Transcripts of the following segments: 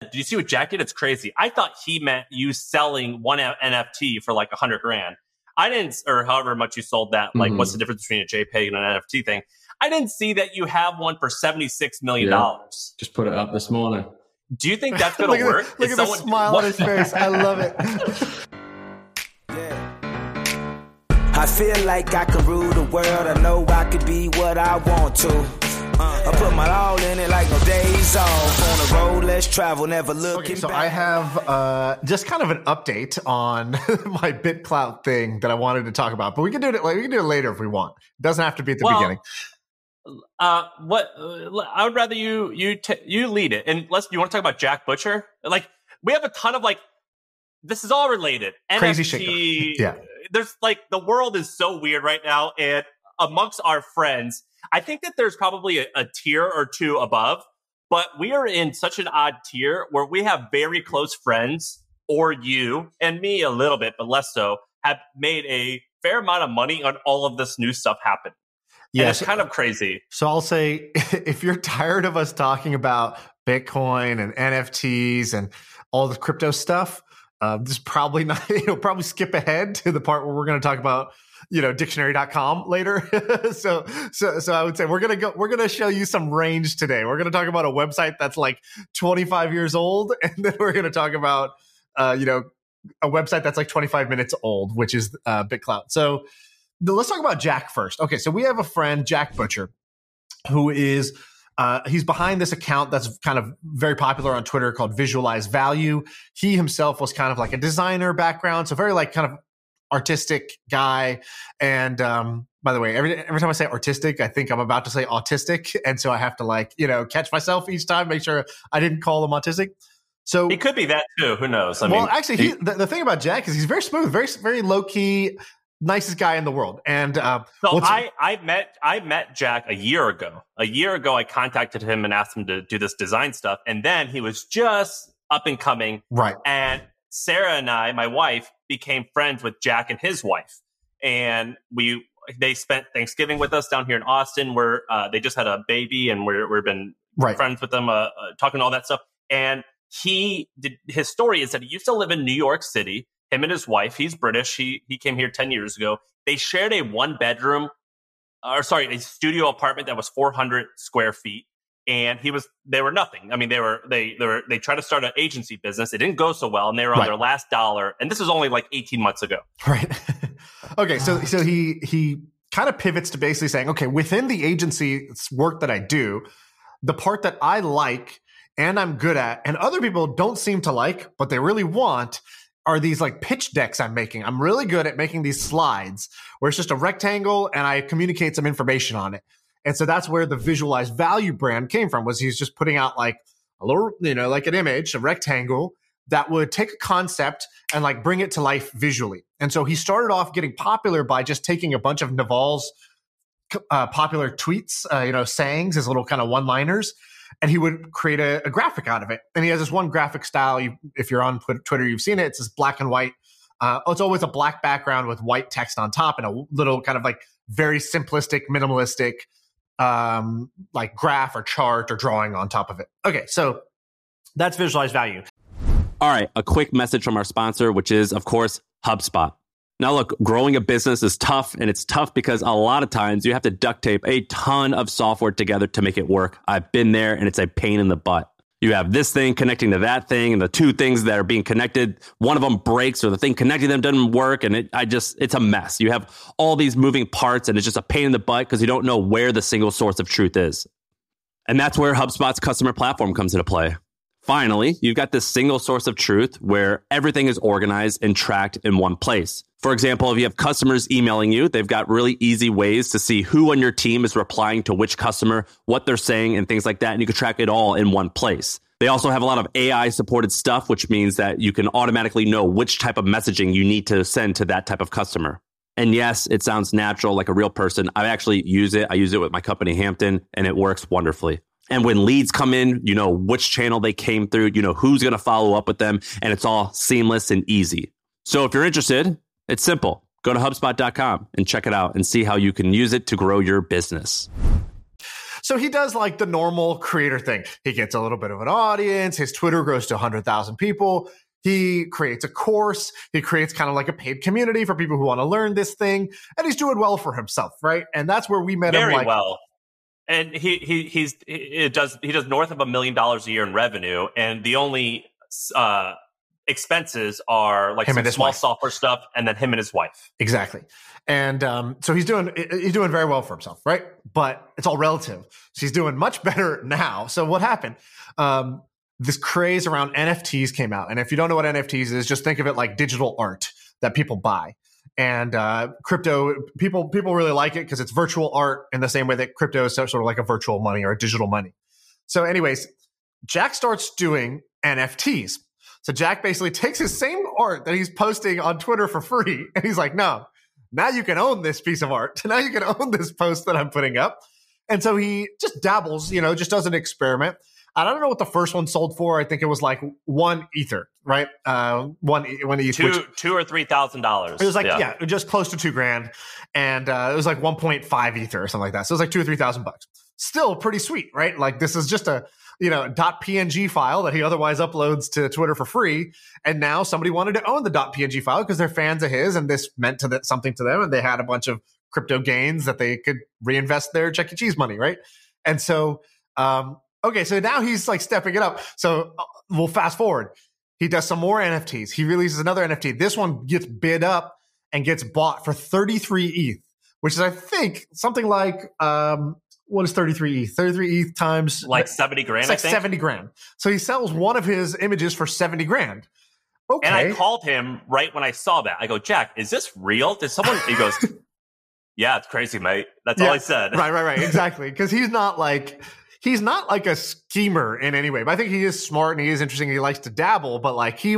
Do you see what Jack did? It's crazy. I thought he meant you selling one NFT for like $100,000. I didn't, or however much you sold that. Like, what's the difference between a JPEG and an NFT thing? I didn't see that you have one for $76 million. Yeah. Just put it up this morning. Do you think that's going to work? Look at the smile on his face. I love it. I feel like I can rule the world. I know I could be what I want to. I put my all in it like no days off. On the road, let's travel, never looking so back. I have just kind of an update on my BitClout thing that I wanted to talk about, but we can do it. We can do it later if we want. It doesn't have to be at the beginning. I would rather you lead it, and you want to talk about Jack Butcher? Like, we have a ton of this is all related. Crazy NFT, shit. Yeah. There's the world is so weird right now, and amongst our friends, I think that there's probably a tier or two above, but we are in such an odd tier where we have very close friends, or you and me a little bit, but less so, have made a fair amount of money on all of this new stuff happen. Yeah, it's kind of crazy. So I'll say, if you're tired of us talking about Bitcoin and NFTs and all the crypto stuff, this is probably not. Probably skip ahead to the part where we're going to talk about dictionary.com later. so I would say we're gonna show you some range today. We're gonna talk about a website that's like 25 years old, and then we're gonna talk about a website that's like 25 minutes old, which is BitClout. So let's talk about Jack first. Okay, so we have a friend, Jack Butcher, who is he's behind this account that's kind of very popular on Twitter called Visualize Value. He himself was kind of like a designer background, so very kind of artistic guy. And by the way, every time I say artistic, I think I'm about to say autistic, and so I have to catch myself each time, make sure I didn't call him autistic. So he could be that too. Who knows? Actually, the thing about Jack is he's very smooth, very very low key. Nicest guy in the world. And I met Jack a year ago. A year ago, I contacted him and asked him to do this design stuff. And then he was just up and coming. Right. And Sarah and I, my wife, became friends with Jack and his wife. And they spent Thanksgiving with us down here in Austin, where they just had a baby, and we've been friends with them, talking all that stuff. And his story is that he used to live in New York City. Him and his wife, he's British. He came here 10 years ago. They shared a a studio apartment that was 400 square feet. And they were nothing. I mean, they tried to start an agency business. It didn't go so well, and they were on their last dollar. And this was only 18 months ago. Right. Okay. So he kind of pivots to basically saying, okay, within the agency work that I do, the part that I like and I'm good at, and other people don't seem to like, but they really want, are these pitch decks I'm making. I'm really good at making these slides where it's just a rectangle and I communicate some information on it. And so that's where the Visualize Value brand came from, was he's just putting out a little, an image, a rectangle that would take a concept and bring it to life visually. And so he started off getting popular by just taking a bunch of Naval's popular tweets, sayings, his little kind of one-liners, and he would create a graphic out of it. And he has this one graphic style. If you're on Twitter, you've seen it. It's this black and white. It's always a black background with white text on top and a little kind of very simplistic, minimalistic, graph or chart or drawing on top of it. Okay, so that's Visualize Value. All right, a quick message from our sponsor, which is, of course, HubSpot. Now, look, growing a business is tough, and it's tough because a lot of times you have to duct tape a ton of software together to make it work. I've been there, and it's a pain in the butt. You have this thing connecting to that thing, and the two things that are being connected, one of them breaks, or the thing connecting them doesn't work, and it's a mess. You have all these moving parts, and it's just a pain in the butt because you don't know where the single source of truth is. And that's where HubSpot's customer platform comes into play. Finally, you've got this single source of truth where everything is organized and tracked in one place. For example, if you have customers emailing you, they've got really easy ways to see who on your team is replying to which customer, what they're saying, and things like that. And you can track it all in one place. They also have a lot of AI supported stuff, which means that you can automatically know which type of messaging you need to send to that type of customer. And yes, it sounds natural, like a real person. I actually use it. I use it with my company, Hampton, and it works wonderfully. And when leads come in, you know which channel they came through, you know who's going to follow up with them, and it's all seamless and easy. So if you're interested, it's simple. Go to HubSpot.com and check it out and see how you can use it to grow your business. So he does like the normal creator thing. He gets a little bit of an audience. His Twitter grows to 100,000 people. He creates a course. He creates kind of like a paid community for people who want to learn this thing. And he's doing well for himself, right? And that's where we met him. Very well. And he does north of $1 million a year in revenue. And the only expenses are like some small software stuff, and then him and his wife. Exactly. And so he's doing very well for himself, right? But it's all relative. So he's doing much better now. So what happened? This craze around NFTs came out. And if you don't know what NFTs is, just think of it like digital art that people buy. And crypto, people really like it because it's virtual art in the same way that crypto is sort of like a virtual money or a digital money. So anyways, Jack starts doing NFTs. So Jack basically takes his same art that he's posting on Twitter for free, and he's like, no, now you can own this piece of art. Now you can own this post that I'm putting up. And so he just dabbles, just does an experiment. I don't know what the first one sold for. I think it was like 1 Ether, right? One ETH. $2,000 or $3,000. It was like, just close to $2,000. And it was like 1.5 Ether or something like that. So it was like $2,000 or $3,000. Still pretty sweet, right? Like this is just a, .png file that he otherwise uploads to Twitter for free. And now somebody wanted to own the .png file because they're fans of his, and this meant something to them. And they had a bunch of crypto gains that they could reinvest their Chuck E. Cheese money, right? And so, okay, so now he's like stepping it up. So we'll fast forward. He does some more NFTs. He releases another NFT. This one gets bid up and gets bought for 33 ETH, which is, I think, something like, what is 33 ETH? 33 ETH times like 70 grand. It's like 70 grand. So he sells one of his images for 70 grand. Okay. And I called him right when I saw that. I go, Jack, is this real? Did someone? He goes, yeah, it's crazy, mate. That's all I said. Right. Exactly. Because he's not like a schemer in any way. But I think he is smart and he is interesting. He likes to dabble, but like he's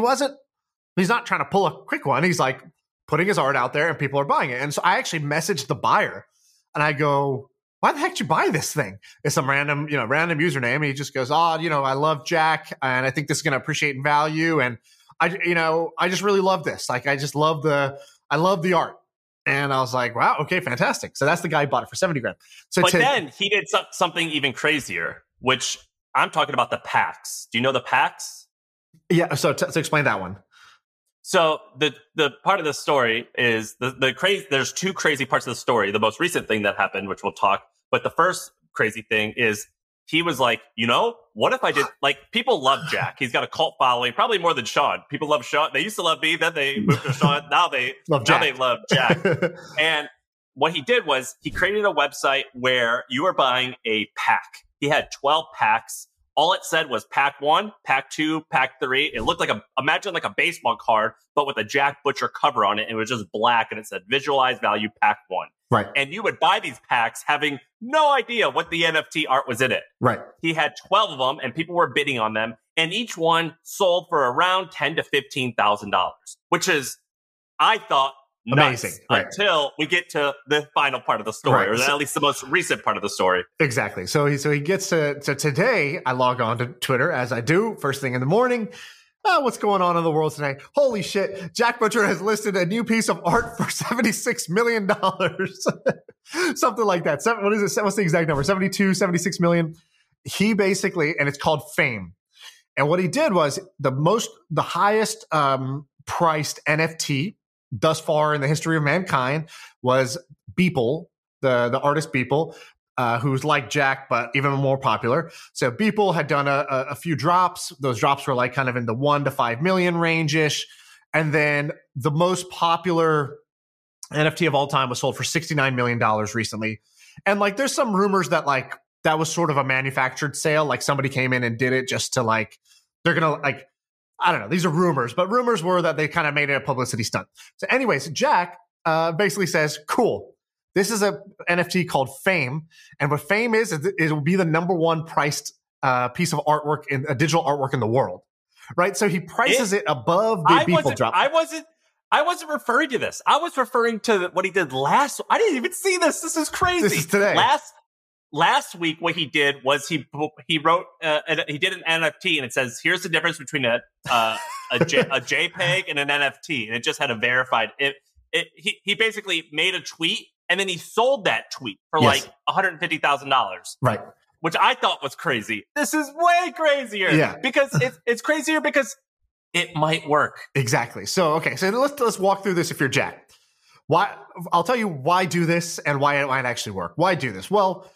not trying to pull a quick one. He's like putting his art out there and people are buying it. And so I actually messaged the buyer and I go, why the heck did you buy this thing? It's some random username. And he just goes, I love Jack and I think this is going to appreciate in value. And I just really love this. Like, I love the art. And I was like, wow, okay, fantastic. So that's the guy who bought it for 70 grand. But then he did something even crazier, which I'm talking about the packs. Do you know the packs? Yeah. So to explain that one. So the part of the story is the crazy. There's two crazy parts of the story. The most recent thing that happened, which we'll talk. But the first crazy thing is he was like, what if I did, like, people love Jack. He's got a cult following, probably more than Sean. People love Sean. They used to love me, then they moved to Sean. Now they love Jack. And what he did was he created a website where you were buying a pack. He had 12 packs. All it said was pack 1, pack 2, pack 3. It looked like imagine like a baseball card, but with a Jack Butcher cover on it. It was just black and it said visualize value pack 1. Right. And you would buy these packs having no idea what the NFT art was in it. Right. He had 12 of them and people were bidding on them. And each one sold for around $10,000 to $15,000, which is, I thought, amazing. Right. Until we get to the final part of the story, or at least the most recent part of the story. Exactly. So he gets to today. I log on to Twitter as I do first thing in the morning. What's going on in the world today? Holy shit. Jack Butcher has listed a new piece of art for $76 million. Something like that. What is it? What's the exact number? 72, 76 million. He basically, and it's called Fame. And what he did was the highest priced NFT thus far in the history of mankind was Beeple, the artist Beeple, who's like Jack, but even more popular. So Beeple had done a few drops. Those drops were like kind of in the 1 to 5 million range-ish. And then the most popular NFT of all time was sold for $69 million recently. And like, there's some rumors that like, that was sort of a manufactured sale. Like somebody came in and did it just to like, they're going to like, I don't know. These are rumors, but rumors were that they kind of made it a publicity stunt. So anyways, Jack basically says, cool. This is a NFT called Fame. And what Fame is it will be the number one priced piece of artwork a digital artwork in the world. Right. So he prices it above the Beeple drop. I wasn't referring to this. I was referring to what he did last. I didn't even see this. This is crazy. This is today. Last week, what he did was he wrote he did an NFT, and it says, "Here's the difference between a JPEG and an NFT," and it just had a verified. He basically made a tweet And then he sold that tweet for Yes. like $150,000. Right. Which I thought was crazy. This is way crazier. Yeah. Because it's crazier because it might work. Exactly. So, okay. So let's walk through this if you're Jack. Why? I'll tell you why do this and why it might actually work. Why do this? Well,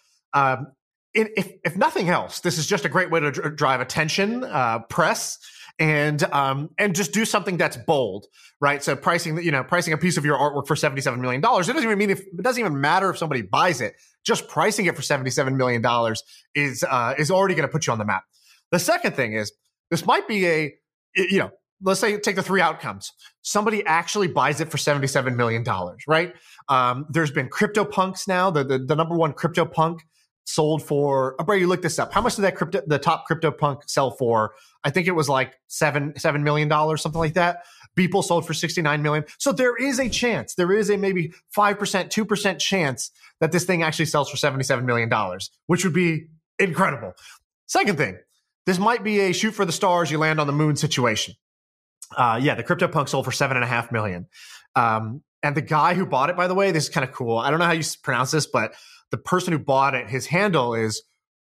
if nothing else, this is just a great way to drive attention, press, and just do something that's bold, right? So pricing a piece of your artwork for $77 million. It doesn't even matter if somebody buys it. Just pricing it for $77 million is already going to put you on the map. The second thing is this might be let's say take the three outcomes. Somebody actually buys it for $77 million, right? There's been CryptoPunks now. The number one CryptoPunk sold for, Brady, you look this up. How much did the top CryptoPunk sell for? I think it was like $7 million, something like that. Beeple sold for $69 million. So there is a chance, there is a maybe 5%, 2% chance that this thing actually sells for $77 million, which would be incredible. Second thing, this might be a shoot for the stars, you land on the moon situation. The CryptoPunk sold for $7.5 million. And the guy who bought it, by the way, this is kind of cool. I don't know how you pronounce this, but the person who bought it, his handle is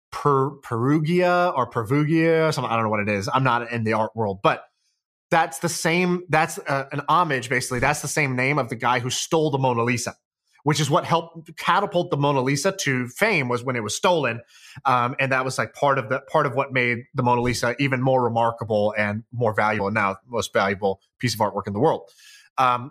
Perugia or Pervugia. I don't know what it is. I'm not in the art world, but that's the same. That's an homage, basically. That's the same name of the guy who stole the Mona Lisa, which is what helped catapult the Mona Lisa to fame, was when it was stolen. And that was like part of what made the Mona Lisa even more remarkable and more valuable, and now the most valuable piece of artwork in the world. By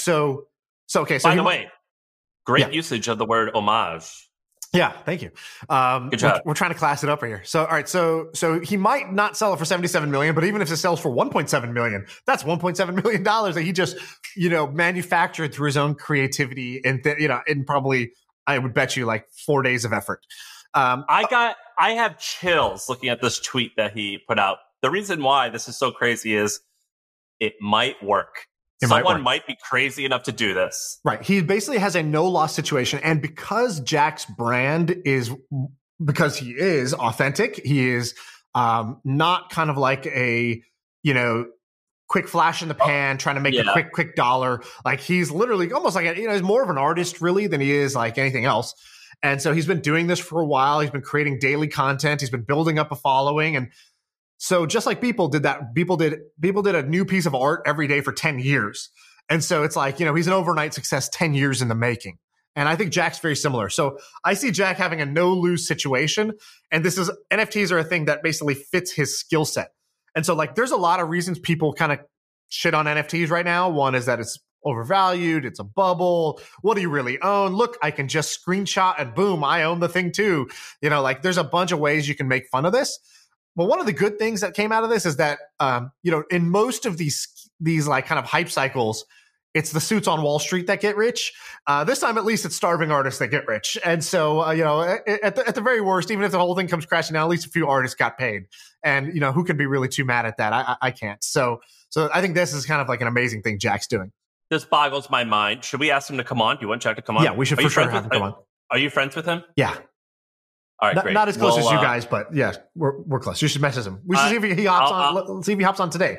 the way, great usage of the word homage. Yeah, thank you. Good job. We're trying to class it up here. So, all right. So he might not sell it for $77 million, but even if it sells for $1.7 million, that's $1.7 million that he just, manufactured through his own creativity and in probably, I would bet you, like 4 days of effort. I have chills looking at this tweet that he put out. The reason why this is so crazy is it might work. Someone might be crazy enough to do this. Right. He basically has a no-loss situation. And because Jack's brand because he is authentic, he is not kind of like a, quick flash in the pan, trying to make a quick dollar. Like he's literally almost like, he's more of an artist really than he is like anything else. And so he's been doing this for a while. He's been creating daily content. He's been building up a following. And so just like Beeple did that, Beeple did a new piece of art every day for 10 years. And so it's like, he's an overnight success 10 years in the making. And I think Jack's very similar. So I see Jack having a no-lose situation. And NFTs are a thing that basically fits his skill set. And so like there's a lot of reasons people kind of shit on NFTs right now. One is that it's overvalued. It's a bubble. What do you really own? Look, I can just screenshot and boom, I own the thing too. There's a bunch of ways you can make fun of this. But one of the good things that came out of this is that, in most of these like kind of hype cycles, it's the suits on Wall Street that get rich. This time, at least, it's starving artists that get rich. And so, at the very worst, even if the whole thing comes crashing down, at least a few artists got paid. And, who can be really too mad at that? I can't. So I think this is kind of like an amazing thing Jack's doing. This boggles my mind. Should we ask him to come on? Do you want Jack to come on? Yeah, we should for sure have him come on. Are you friends with him? Yeah. All right, great. Not as close as you guys, but yeah, we're close. You should message him. We should see if he hops on. Let's see if he hops on today.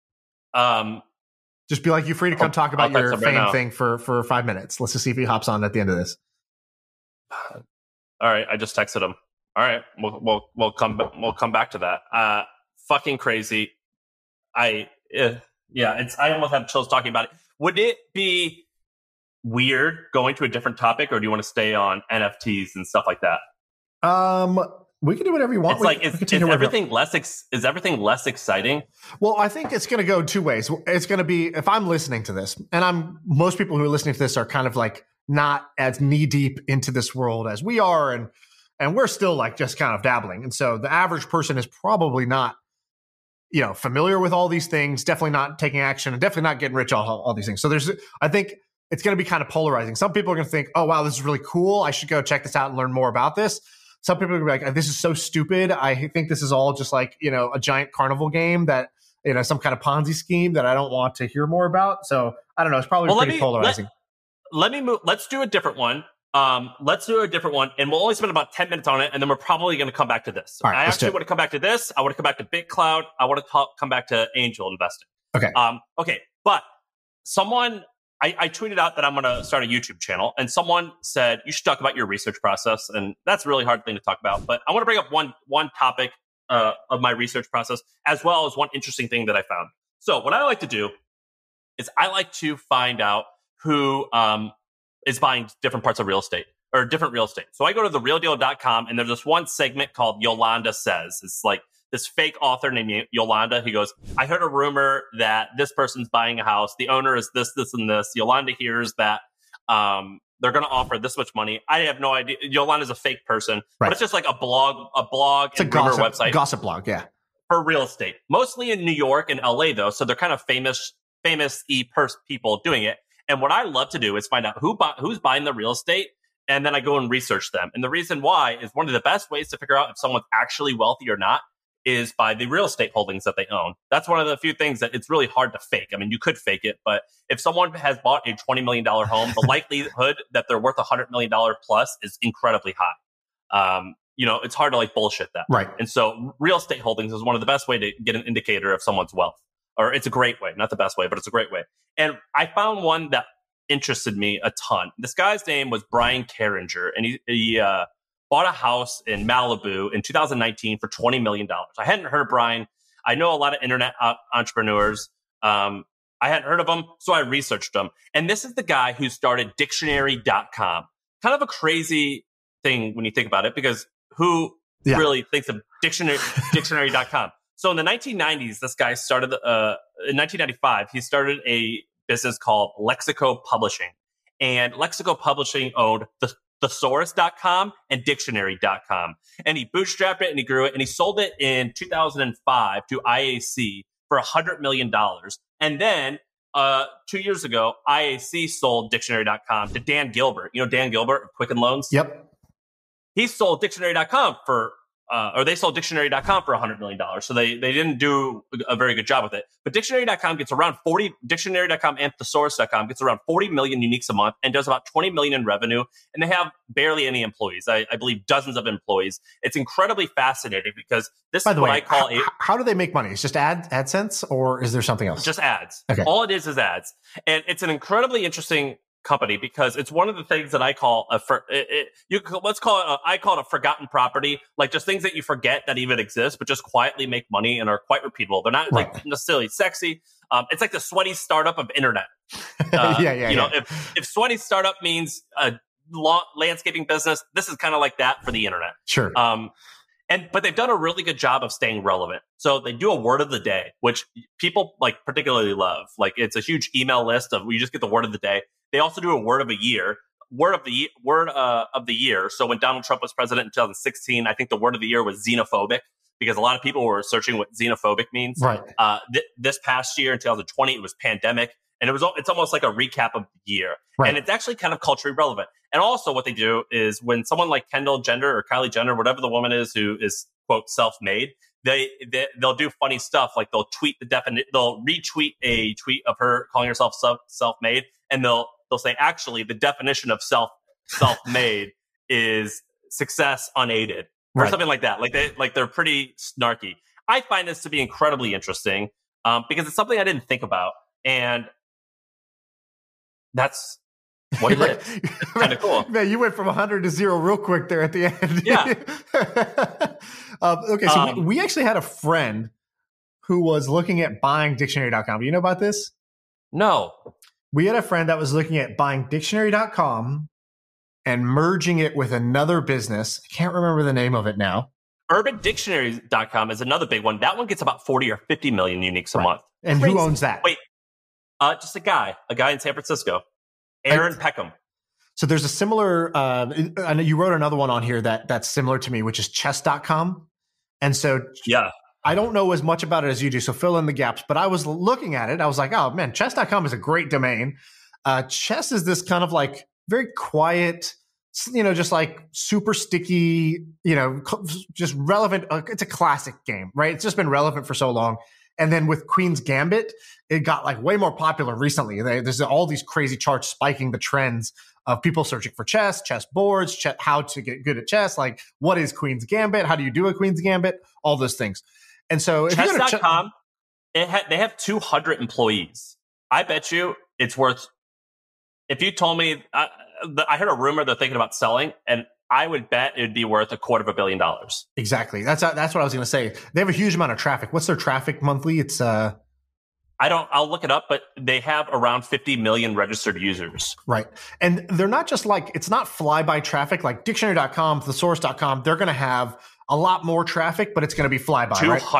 Just be like, you're free to come talk about your fame thing for 5 minutes. Let's just see if he hops on at the end of this. All right, I just texted him. All right, we'll come back to that. Fucking crazy. I almost have chills talking about it. Would it be weird going to a different topic, or do you want to stay on NFTs and stuff like that? We can do whatever you want. It's like, is everything less exciting? Well, I think it's going to go two ways. It's going to be, if I'm listening to this, and most people who are listening to this are kind of like not as knee deep into this world as we are, and we're still like just kind of dabbling. And so the average person is probably not, familiar with all these things, definitely not taking action, and definitely not getting rich on all these things. So I think it's going to be kind of polarizing. Some people are going to think, oh, wow, this is really cool. I should go check this out and learn more about this. Some people are going to be like, this is so stupid. I think this is all just like, a giant carnival game that, some kind of Ponzi scheme that I don't want to hear more about. So I don't know. It's probably pretty polarizing. Let me move. Let's do a different one. And we'll only spend about 10 minutes on it, and then we're probably going to come back to this. All right, I actually want to come back to this. I want to come back to BitCloud. I want to come back to angel investing. Okay. Okay. But someone I tweeted out that I'm going to start a YouTube channel, and someone said you should talk about your research process, and that's a really hard thing to talk about. But I want to bring up one topic of my research process, as well as one interesting thing that I found. So what I like to do is I like to find out who is buying different parts of real estate or different real estate. So I go to therealdeal.com, and there's this one segment called Yolanda Says. It's like this fake author named Yolanda. He goes, I heard a rumor that this person's buying a house. The owner is this, this, and this. Yolanda hears that they're going to offer this much money. I have no idea. Yolanda's a fake person, but it's just like a blog it's and a rumor website. Gossip blog, yeah. For real estate. Mostly in New York and LA, though. So they're kind of famous people doing it. And what I love to do is find out who's buying the real estate, and then I go and research them. And the reason why is one of the best ways to figure out if someone's actually wealthy or not is by the real estate holdings that they own. That's one of the few things that it's really hard to fake. I mean, you could fake it, but if someone has bought a $20 million home, the likelihood that they're worth $100 million plus is incredibly high. It's hard to like bullshit that. Right. And so real estate holdings is one of the best way to get an indicator of someone's wealth. Or it's a great way, not the best way, but it's a great way. And I found one that interested me a ton. This guy's name was Brian Carringer, and he bought a house in Malibu in 2019 for $20 million. I hadn't heard of Brian. I know a lot of internet entrepreneurs. I hadn't heard of him, so I researched him. And this is the guy who started Dictionary.com. Kind of a crazy thing when you think about it, because who really thinks of Dictionary.com? So in the 1990s, this guy started, in 1995, he started a business called Lexico Publishing. And Lexico Publishing owned Thesaurus.com and Dictionary.com. And he bootstrapped it and he grew it and he sold it in 2005 to IAC for $100 million. And then 2 years ago, IAC sold Dictionary.com to Dan Gilbert. You know Dan Gilbert of Quicken Loans? Yep. He sold Dictionary.com they sold Dictionary.com for $100 million. So they didn't do a very good job with it. But Dictionary.com gets around Dictionary.com and Thesaurus.com gets around 40 million uniques a month and does about 20 million in revenue. And they have barely any employees. I believe dozens of employees. It's incredibly fascinating because this is what I call how do they make money? It's just AdSense, or is there something else? Just ads. Okay. All it is ads. And it's an incredibly interesting company because it's one of the things that I call I call it a forgotten property, like just things that you forget that even exist, but just quietly make money and are quite repeatable. They're not like necessarily sexy. It's like the sweaty startup of internet. If sweaty startup means a landscaping business, this is kind of like that for the internet. Sure. But they've done a really good job of staying relevant. So they do a word of the day, which people like particularly love. Like it's a huge email list of you just get the word of the day. They also do a word of a year, word of the year. So when Donald Trump was president in 2016, I think the word of the year was xenophobic because a lot of people were searching what xenophobic means. Right. This past year in 2020, it was pandemic, and it's almost like a recap of the year. Right. And it's actually kind of culturally relevant. And also what they do is when someone like Kendall Jenner or Kylie Jenner, whatever the woman is who is quote self-made, they'll do funny stuff like they'll retweet a tweet of her calling herself self-made, and they'll say actually the definition of self-made is success unaided or something like that. Like they're pretty snarky. I find this to be incredibly interesting because it's something I didn't think about, and that's what it is. It's kind of cool. Man, you went from 100 to 0 real quick there at the end. Yeah. Okay, so we actually had a friend who was looking at buying Dictionary.com. Do you know about this? No. We had a friend that was looking at buying Dictionary.com and merging it with another business. I can't remember the name of it now. UrbanDictionary.com is another big one. That one gets about 40 or 50 million uniques a month. And Crazy. Who owns that? Wait, just a guy in San Francisco. Aaron Peckham. So there's a similar, I know you wrote another one on here that's similar to me, which is chess.com. And so I don't know as much about it as you do, so fill in the gaps. But I was looking at it. I was like, oh, man, chess.com is a great domain. Chess is this kind of like very quiet, just like super sticky, just relevant. It's a classic game, right? It's just been relevant for so long. And then with Queen's Gambit, it got like way more popular recently. There's all these crazy charts spiking the trends of people searching for chess boards, how to get good at chess. Like, what is Queen's Gambit? How do you do a Queen's Gambit? All those things. And so if chess.com, they have 200 employees. I bet you it's worth If you told me, I heard a rumor they're thinking about selling, and I would bet it'd be worth $250 million. Exactly. That's what I was going to say. They have a huge amount of traffic. What's their traffic monthly? It's I'll look it up, but they have around 50 million registered users. Right. And they're not just like, it's not flyby traffic like dictionary.com, thesaurus.com. They're going to have a lot more traffic, but it's going to be flyby,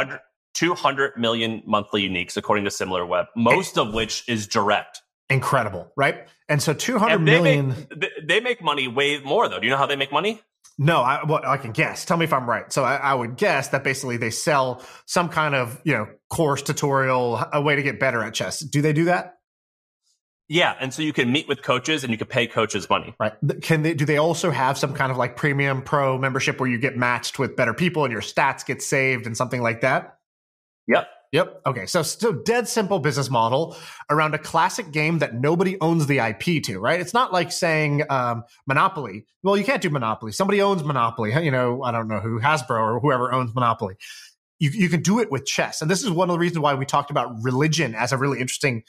200 million monthly uniques, according to SimilarWeb, most of which is direct. Incredible, right? And so 200 million. They make money way more, though. Do you know how they make money? No, I can guess. Tell me if I'm right. So I would guess that basically they sell some kind of, course, tutorial, a way to get better at chess. Do they do that? Yeah, and so you can meet with coaches and you can pay coaches money. Right. Do they also have some kind of like premium pro membership where you get matched with better people and your stats get saved and something like that? Yep. Okay. So dead simple business model around a classic game that nobody owns the IP to, right? It's not like saying Monopoly. Well, you can't do Monopoly. Somebody owns Monopoly. I don't know who, Hasbro or whoever owns Monopoly. You can do it with chess. And this is one of the reasons why we talked about religion as a really interesting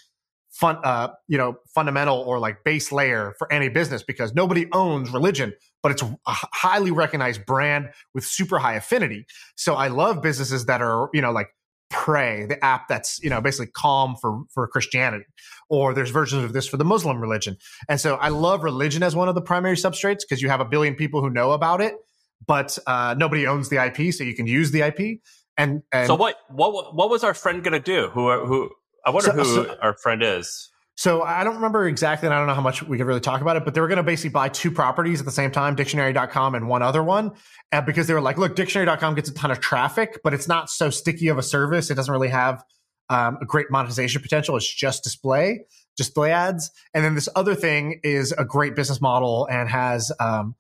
fundamental or like base layer for any business, because nobody owns religion, but it's a highly recognized brand with super high affinity. So I love businesses that are, like Pray, the app that's, basically Calm for Christianity, or there's versions of this for the Muslim religion. And so I love religion as one of the primary substrates because you have 1 billion people who know about it, but nobody owns the IP, so you can use the IP. And so what was our friend going to do? Who I wonder who our friend is. So I don't remember exactly, and I don't know how much we could really talk about it, but they were going to basically buy 2 properties at the same time, dictionary.com and one other one, because they were like, look, dictionary.com gets a ton of traffic, but it's not so sticky of a service. It doesn't really have a great monetization potential. It's just display ads. And then this other thing is a great business model and has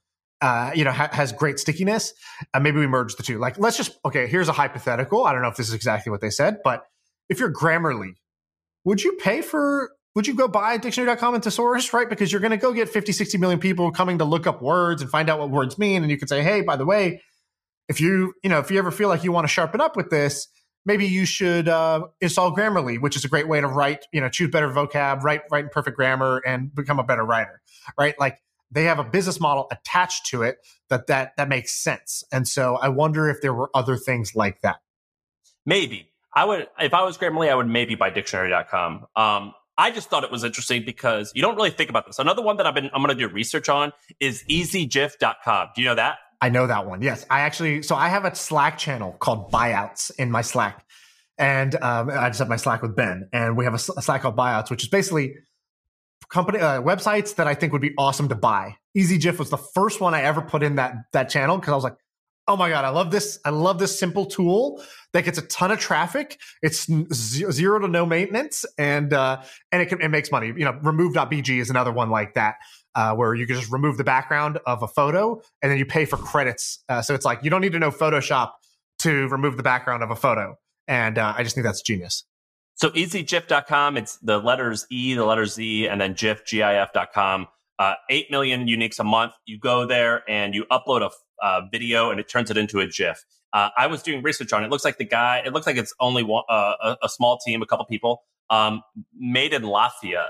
has great stickiness. Maybe we merge the two. Like, here's a hypothetical. I don't know if this is exactly what they said, but if you're Grammarly, would you go buy dictionary.com and thesaurus, right? Because you're going to go get 50, 60 million people coming to look up words and find out what words mean. And you can say, hey, by the way, if you ever feel like you want to sharpen up with this, maybe you should install Grammarly, which is a great way to write, choose better vocab, write in perfect grammar, and become a better writer, right? Like, they have a business model attached to it that makes sense. And so I wonder if there were other things like that. Maybe. If I was Grammarly, I would maybe buy dictionary.com. I just thought it was interesting because you don't really think about this. Another one that I'm going to do research on is easygif.com. Do you know that? I know that one. Yes. I have a Slack channel called Buyouts in my Slack. And I just have my Slack with Ben. And we have a Slack called Buyouts, which is basically company websites that I think would be awesome to buy. EasyGIF was the first one I ever put in that channel because I was like, oh my God, I love this. I love this simple tool that gets a ton of traffic. It's zero to no maintenance, and it makes money. Remove.bg is another one like that, where you can just remove the background of a photo and then you pay for credits. So it's like you don't need to know Photoshop to remove the background of a photo. And I just think that's genius. So easygif.com, it's the letters E, the letters Z, and then GIF.com. 8 million uniques a month. You go there and you upload a video and it turns it into a GIF. I was doing research on it. It looks like it's only a small team, a couple people, made in Latvia.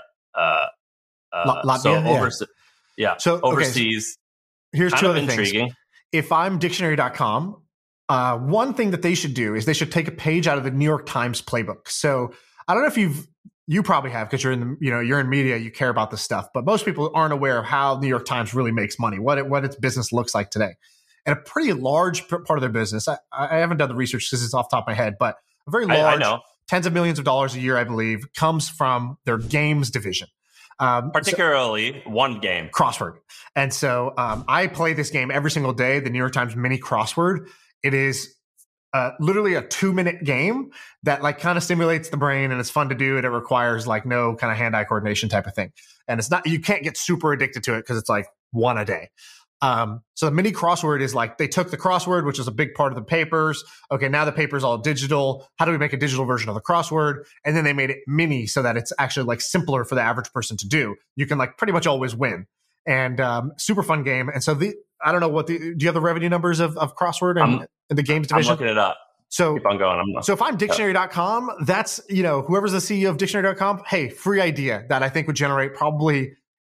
Latvia? So overseas. Here's two other intriguing things. If I'm dictionary.com, one thing that they should do is they should take a page out of the New York Times playbook. So I don't know if you probably have, because you're in media, you care about this stuff, but most people aren't aware of how New York Times really makes money, what its business looks like today. And a pretty large part of their business, I haven't done the research because it's off the top of my head, but a very large, tens of millions of dollars a year, I believe, comes from their games division. Particularly one game. Crossword. And so I play this game every single day, the New York Times mini crossword. It is literally a 2-minute game that like kind of stimulates the brain and it's fun to do. And it requires like no kind of hand-eye coordination type of thing. And you can't get super addicted to it because it's like one a day. So the mini crossword is like, they took the crossword, which is a big part of the papers. Okay, now the paper's all digital. How do we make a digital version of the crossword? And then they made it mini so that it's actually like simpler for the average person to do. You can like pretty much always win. And super fun game. And so I don't know do you have the revenue numbers of crossword and the games division? I'm looking it up. So keep on going. So if I'm dictionary.com, that's, whoever's the CEO of dictionary.com, hey, free idea that I think would generate probably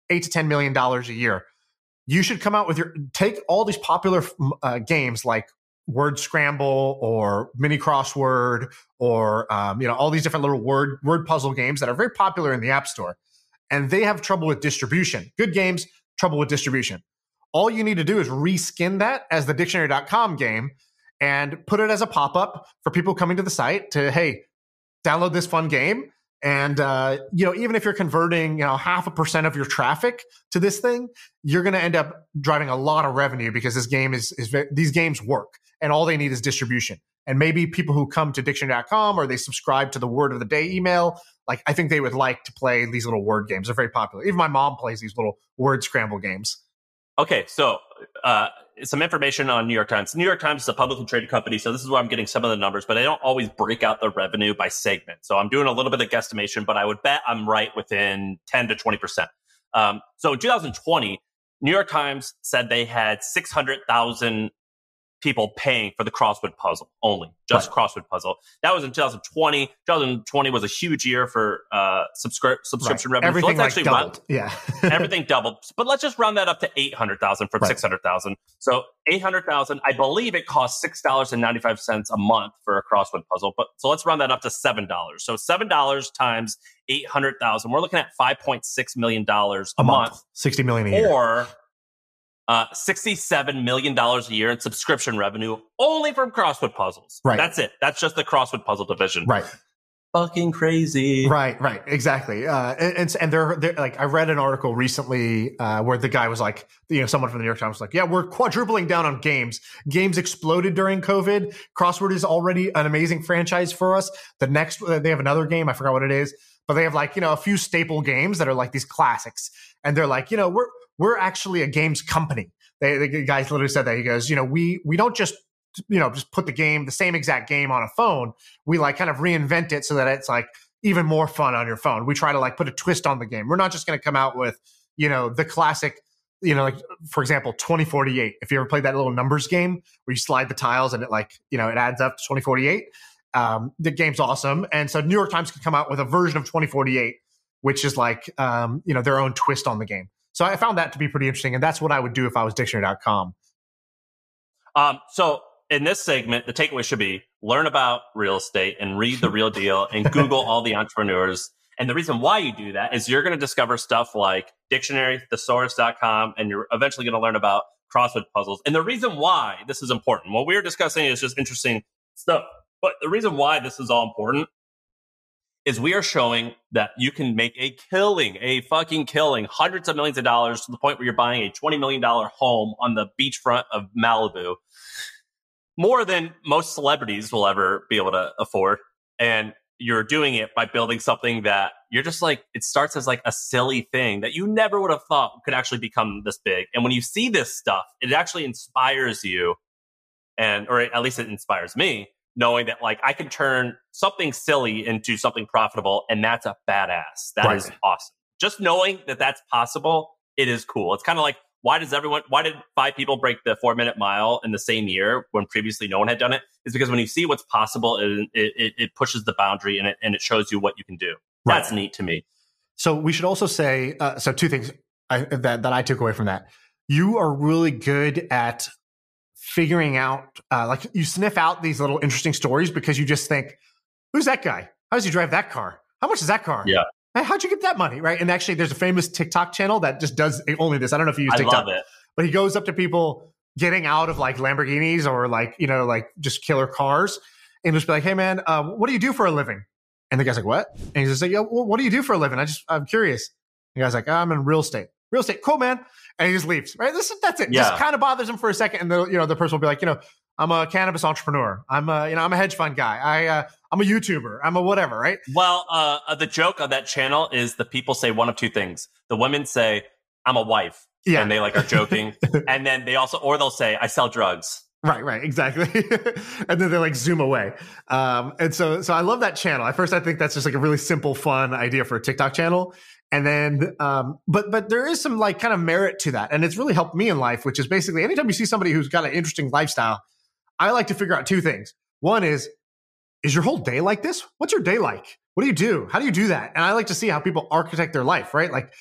$8 to $10 million a year. You should come out with take all these popular games like Word Scramble or Mini Crossword or all these different little word puzzle games that are very popular in the App Store, and they have trouble with distribution. Good games, trouble with distribution. All you need to do is reskin that as the dictionary.com game and put it as a pop-up for people coming to the site to, hey, download this fun game. And, even if you're converting, 0.5% of your traffic to this thing, you're going to end up driving a lot of revenue because this game these games work and all they need is distribution. And maybe people who come to dictionary.com or they subscribe to the word of the day email, like I think they would like to play these little word games. They're very popular. Even my mom plays these little word scramble games. Okay. So, some information on New York Times. New York Times is a publicly traded company, so this is where I'm getting some of the numbers, but I don't always break out the revenue by segment. So I'm doing a little bit of guesstimation, but I would bet I'm right within 10 to 20%. So in 2020, New York Times said they had 600,000 people paying for the crossword puzzle only, just crossword puzzle. That was in 2020. 2020 was a huge year for subscription revenue. Everything so let's actually doubled. Everything doubled. But let's just round that up to 800,000 from 600,000. So 800,000, I believe it costs $6.95 a month for a crossword puzzle. But so let's round that up to $7. So $7 times 800,000. We're looking at $5.6 million a month. 60 million a year. Or $67 million a year in subscription revenue only from crossword puzzles. Right. That's it. That's just the crossword puzzle division. Right. Fucking crazy. Right. Exactly. And they're like, I read an article recently where the guy was like, someone from the New York Times was like, yeah, we're quadrupling down on games. Games exploded during COVID. Crossword is already an amazing franchise for us. The next, they have another game. I forgot what it is, but they have like, a few staple games that are like these classics. And they're like, we're actually a games company. The guy literally said that. He goes, we don't just put the same exact game on a phone. We like kind of reinvent it so that it's like even more fun on your phone. We try to like put a twist on the game. We're not just going to come out with, the classic, like for example, 2048. If you ever played that little numbers game where you slide the tiles and it like, it adds up to 2048. The game's awesome. And so New York Times could come out with a version of 2048, which is like, their own twist on the game. So I found that to be pretty interesting. And that's what I would do if I was dictionary.com. So in this segment, the takeaway should be learn about real estate and read The Real Deal and Google all the entrepreneurs. And the reason why you do that is you're going to discover stuff like dictionary, thesaurus.com, and you're eventually going to learn about crossword puzzles. And the reason why this is important, what we're discussing is just interesting stuff. But the reason why this is all important is we are showing that you can make a fucking killing, hundreds of millions of dollars to the point where you're buying a $20 million home on the beachfront of Malibu. More than most celebrities will ever be able to afford. And you're doing it by building something that you're just like, it starts as like a silly thing that you never would have thought could actually become this big. And when you see this stuff, it actually inspires you, or at least it inspires me, knowing that like I can turn something silly into something profitable, and that's a badass. That is awesome. Just knowing that that's possible, it is cool. It's kind of like, why did 5 people break the 4-minute mile in the same year when previously no one had done it? It's because when you see what's possible, it pushes the boundary and it shows you what you can do. That's neat to me. So we should also say, so 2 things that I took away from that. You are really good at figuring out, like you sniff out these little interesting stories because you just think, who's that guy? How does he drive that car? How much is that car? Yeah. Hey, how'd you get that money? Right. And actually there's a famous TikTok channel that just does only this. I don't know if you use TikTok, I love it. But he goes up to people getting out of like Lamborghinis or like, like just killer cars and just be like, hey man, what do you do for a living? And the guy's like, what? And he's just like, yo, what do you do for a living? I'm curious. And the guy's like, I'm in real estate. Real estate. Cool, man. And he just leaves, right? That's it. Yeah. Just kind of bothers him for a second. And the person will be like, I'm a cannabis entrepreneur. I'm a hedge fund guy. I'm a YouTuber. I'm a whatever, right? Well, the joke on that channel is the people say one of 2 things. The women say, I'm a wife. Yeah. And they like are joking. And then they'll say, I sell drugs. Right, exactly. And then they like zoom away. And so I love that channel. At first, I think that's just like a really simple, fun idea for a TikTok channel. And then, but there is some like kind of merit to that. And it's really helped me in life, which is basically anytime you see somebody who's got an interesting lifestyle, I like to figure out 2 things. One is your whole day like this? What's your day like? What do you do? How do you do that? And I like to see how people architect their life, right? Like,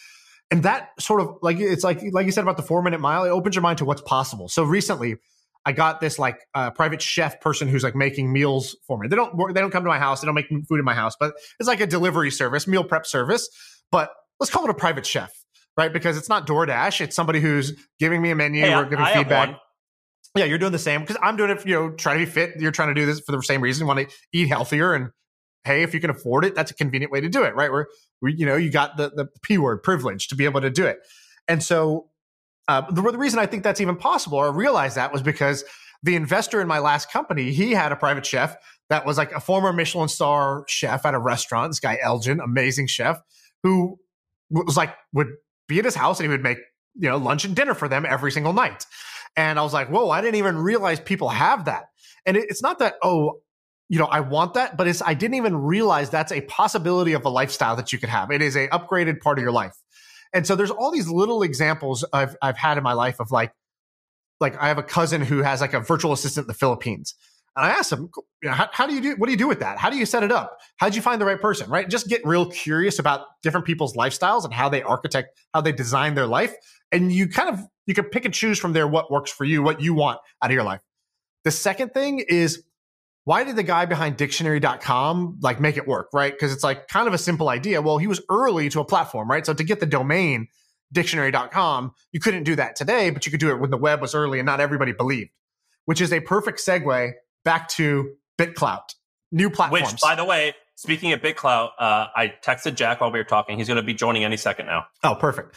And that sort of like you said about the 4-minute mile, it opens your mind to what's possible. So recently I got this like private chef person who's like making meals for me. They don't come to my house. They don't make food in my house, but it's like a delivery service, meal prep service. But let's call it a private chef, right? Because it's not DoorDash. It's somebody who's giving me a menu or giving feedback. Yeah, you're doing the same because I'm doing it, trying to be fit. You're trying to do this for the same reason. You want to eat healthier. And hey, if you can afford it, that's a convenient way to do it, right? Where you got the P word, privilege, to be able to do it. And so the reason I think that's even possible or realized that was because the investor in my last company, he had a private chef that was like a former Michelin star chef at a restaurant. This guy, Elgin, amazing chef, who was like, would be at his house and he would make, lunch and dinner for them every single night. And I was like, whoa, I didn't even realize people have that. And it's not that, I want that, but I didn't even realize that's a possibility of a lifestyle that you could have. It is a upgraded part of your life. And so there's all these little examples I've had in my life of like I have a cousin who has like a virtual assistant in the Philippines. And I asked him, what do you do with that? How do you set it up? How'd you find the right person, right? Just get real curious about different people's lifestyles and how they how they design their life. And you can pick and choose from there what works for you, what you want out of your life. The second thing is, why did the guy behind dictionary.com like make it work, right? Because it's like kind of a simple idea. Well, he was early to a platform, right? So to get the domain dictionary.com, you couldn't do that today, but you could do it when the web was early and not everybody believed, which is a perfect segue back to BitClout, new platforms. Which, by the way, speaking of BitClout, I texted Jack while we were talking. He's going to be joining any second now. Oh, perfect.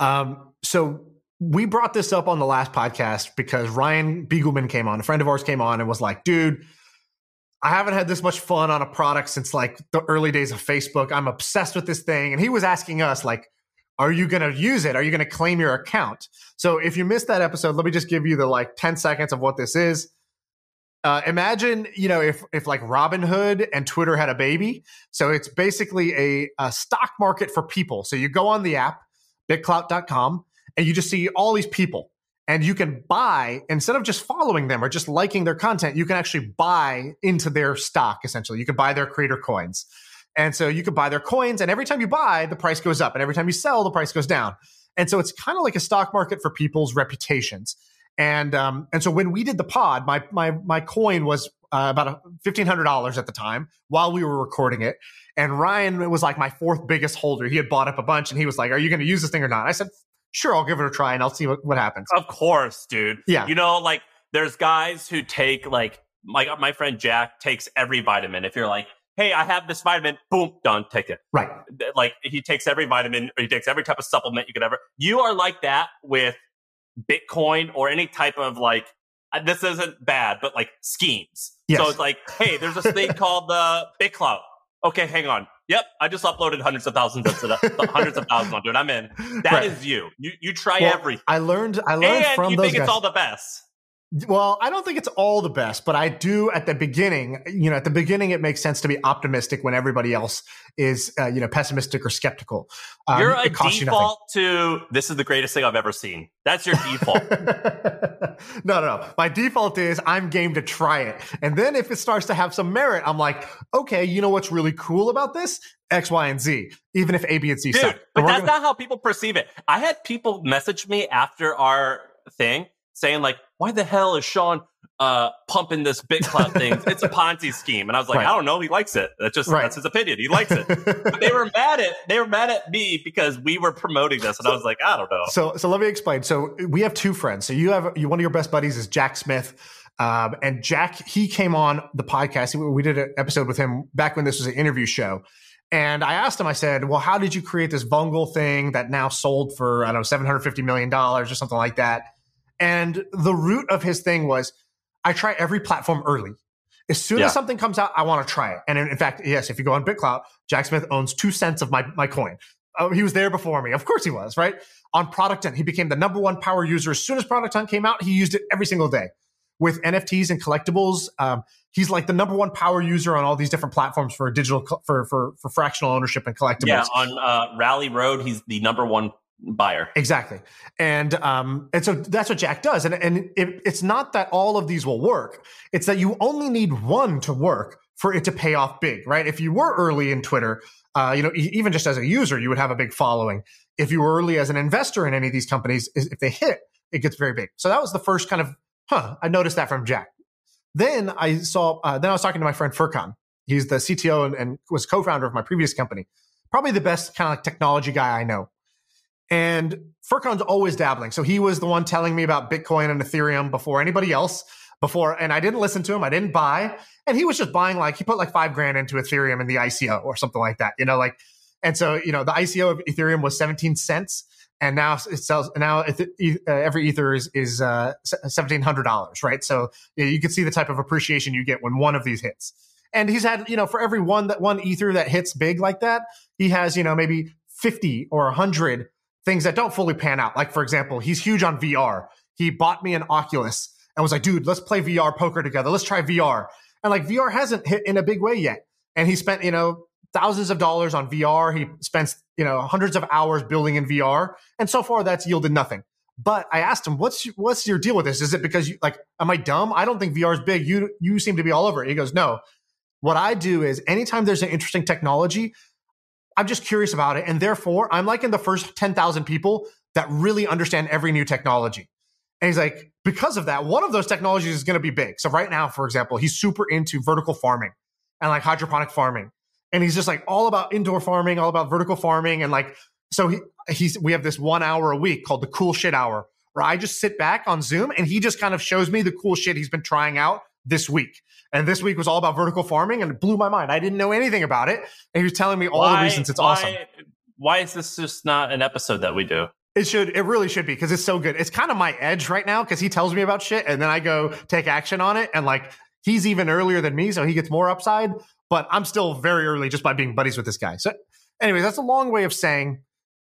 So we brought this up on the last podcast because Ryan Beagleman came on, a friend of ours came on and was like, dude, I haven't had this much fun on a product since like the early days of Facebook. I'm obsessed with this thing. And he was asking us like, are you going to use it? Are you going to claim your account? So if you missed that episode, let me just give you the like 10 seconds of what this is. Imagine, if like Robinhood and Twitter had a baby. So it's basically a stock market for people. So you go on the app, bitclout.com, and you just see all these people. And you can buy, instead of just following them or just liking their content, you can actually buy into their stock, essentially. You can buy their creator coins. And so you can buy their coins, and every time you buy, the price goes up. And every time you sell, the price goes down. And so it's kind of like a stock market for people's reputations. And so when we did the pod, my coin was about $1,500 at the time while we were recording it. And Ryan was like my fourth biggest holder. He had bought up a bunch, and he was like, are you going to use this thing or not? I said, sure, I'll give it a try and I'll see what happens. Of course, dude. Yeah. Like there's guys who take like my friend Jack takes every vitamin. If you're like, hey, I have this vitamin, boom, done, take it. Right. Like he takes every vitamin or he takes every type of supplement you could ever. You are like that with Bitcoin or any type of like, this isn't bad, but like schemes. Yes. So it's like, hey, there's this thing called the BitClout. Okay, hang on. Yep, I just uploaded hundreds of thousands onto it. I'm in. That is you. You try everything. I learned and from those guys. And you think it's all the best. Well, I don't think it's all the best, but I do at the beginning. At the beginning, it makes sense to be optimistic when everybody else is, pessimistic or skeptical. You're a default to this is the greatest thing I've ever seen. That's your default. No. My default is I'm game to try it, and then if it starts to have some merit, I'm like, okay, you know what's really cool about this? X, Y, and Z, even if A, B, and C suck. But that's not how people perceive it. I had people message me after our thing saying like, why the hell is Sean pumping this BitClout thing? It's a Ponzi scheme. And I was like, I don't know. He likes it. That's his opinion. He likes it. But they were mad at me because we were promoting this. And I was like, I don't know. So let me explain. So we have two friends. So one of your best buddies is Jack Smith. And Jack, he came on the podcast. We did an episode with him back when this was an interview show. And I asked him, I said, well, how did you create this Vungle thing that now sold for, I don't know, $750 million or something like that? And the root of his thing was, I try every platform early. As soon as something comes out, I want to try it. And in fact, yes, if you go on BitClout, Jack Smith owns 2 cents of my coin. He was there before me. Of course he was, right? On Product Hunt, he became the #1 power user. As soon as Product Hunt came out, he used it every single day. With NFTs and collectibles, he's like the #1 power user on all these different platforms for digital for fractional ownership and collectibles. Yeah, on Rally Road, he's the #1 buyer. Exactly. And so that's what Jack does. And it's not that all of these will work. It's that you only need one to work for it to pay off big, right? If you were early in Twitter, even just as a user, you would have a big following. if you were early as an investor in any of these companies, is if they hit, it gets very big. So that was the first kind of, I noticed that from Jack. Then I was talking to my friend Furkan. He's the CTO and was co-founder of my previous company. Probably the best kind of like technology guy I know. And Furkan's always dabbling. So he was the one telling me about Bitcoin and Ethereum before anybody else. And I didn't listen to him. I didn't buy. And he was just buying he put like $5,000 into Ethereum in the ICO or something like that, And so, the ICO of Ethereum was 17 cents. And now it sells. Now every Ether is $1,700, right? So you can see the type of appreciation you get when one of these hits. And he's had, for every one Ether that hits big like that, he has, maybe 50 or 100 things that don't fully pan out. Like, for example, he's huge on VR. He bought me an Oculus and was like, dude, let's play VR poker together. Let's try VR. And like VR hasn't hit in a big way yet. And he spent, thousands of dollars on VR. He spends, hundreds of hours building in VR. And so far that's yielded nothing. But I asked him, what's your deal with this? Is it because am I dumb? I don't think VR is big. You seem to be all over it. He goes, no. What I do is anytime there's an interesting technology, I'm just curious about it. And therefore, I'm like in the first 10,000 people that really understand every new technology. And he's like, because of that, one of those technologies is going to be big. So right now, for example, he's super into vertical farming and like hydroponic farming. And he's just like all about indoor farming, all about vertical farming. And like, so we have this 1 hour a week called the cool shit hour, where I just sit back on Zoom and he just kind of shows me the cool shit he's been trying out this week. And this week was all about vertical farming and it blew my mind. I didn't know anything about it. And he was telling me all the reasons it's awesome. Why is this just not an episode that we do? It really should be, because it's so good. It's kind of my edge right now because he tells me about shit and then I go take action on it. And like, he's even earlier than me, so he gets more upside, but I'm still very early just by being buddies with this guy. So anyway, that's a long way of saying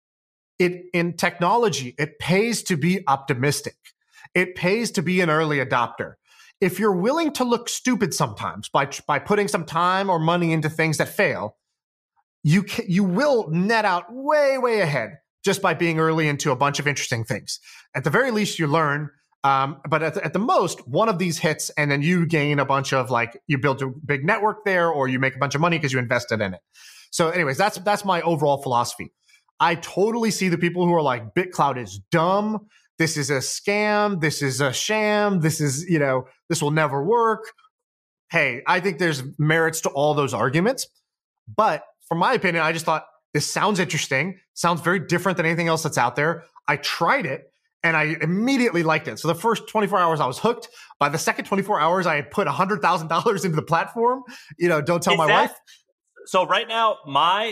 in technology, it pays to be optimistic. It pays to be an early adopter. If you're willing to look stupid sometimes by putting some time or money into things that fail, you will net out way, way ahead just by being early into a bunch of interesting things. At the very least, you learn. But at the most, one of these hits, and then you gain a bunch of you build a big network there, or you make a bunch of money because you invested in it. So anyways, that's my overall philosophy. I totally see the people who are like, BitClout is dumb. This is a scam. This is a sham. This is, this will never work. Hey, I think there's merits to all those arguments. But from my opinion, I just thought this sounds interesting. Sounds very different than anything else that's out there. I tried it and I immediately liked it. So the first 24 hours I was hooked. By the second 24 hours, I had put $100,000 into the platform. Don't tell my wife. So right now, my,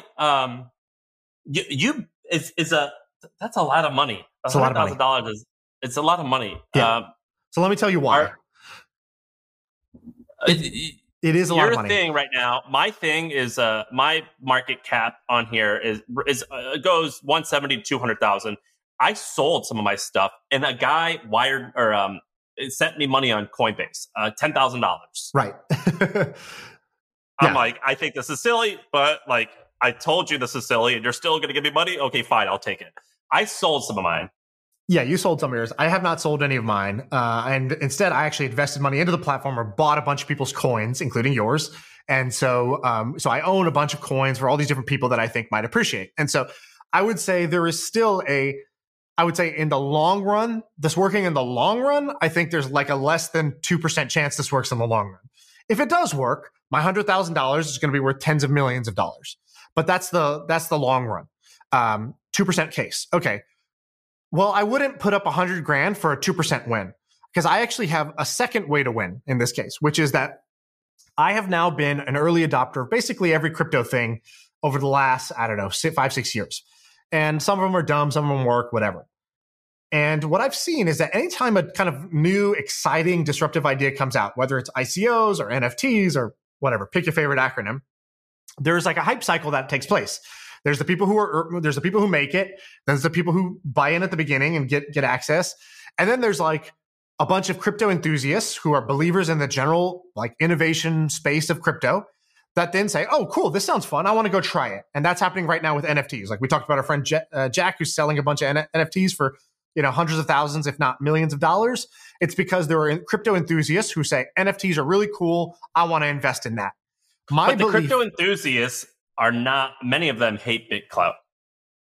that's a lot of money. It's a lot of money. It's a lot of money. Yeah. So let me tell you why. It is a lot of money. Your thing right now, my thing is my market cap on here is goes 170 to 200,000. I sold some of my stuff, and a guy sent me money on Coinbase, $10,000. Right. I'm like, I think this is silly, but like, I told you this is silly, and you're still going to give me money. Okay, fine, I'll take it. I sold some of mine. Yeah, you sold some of yours. I have not sold any of mine. And instead, I actually invested money into the platform or bought a bunch of people's coins, including yours. And so I own a bunch of coins for all these different people that I think might appreciate. And so I would say there is still in the long run, this working in the long run, I think there's like a less than 2% chance this works in the long run. If it does work, my $100,000 is going to be worth tens of millions of dollars. But that's the long run. 2% case. Okay. Well, I wouldn't put up $100,000 for a 2% win, because I actually have a second way to win in this case, which is that I have now been an early adopter of basically every crypto thing over the last, 5-6 years. And some of them are dumb, some of them work, whatever. And what I've seen is that anytime a kind of new, exciting, disruptive idea comes out, whether it's ICOs or NFTs or whatever, pick your favorite acronym, there's like a hype cycle that takes place. There's the people who make it. There's the people who buy in at the beginning and get access. And then there's like a bunch of crypto enthusiasts who are believers in the general like innovation space of crypto that then say, oh, cool, this sounds fun. I want to go try it. And that's happening right now with NFTs. Like we talked about our friend Jack, who's selling a bunch of NFTs for hundreds of thousands, if not millions of dollars. It's because there are crypto enthusiasts who say NFTs are really cool. I want to invest in that. But the crypto enthusiasts are not, many of them hate BitClout.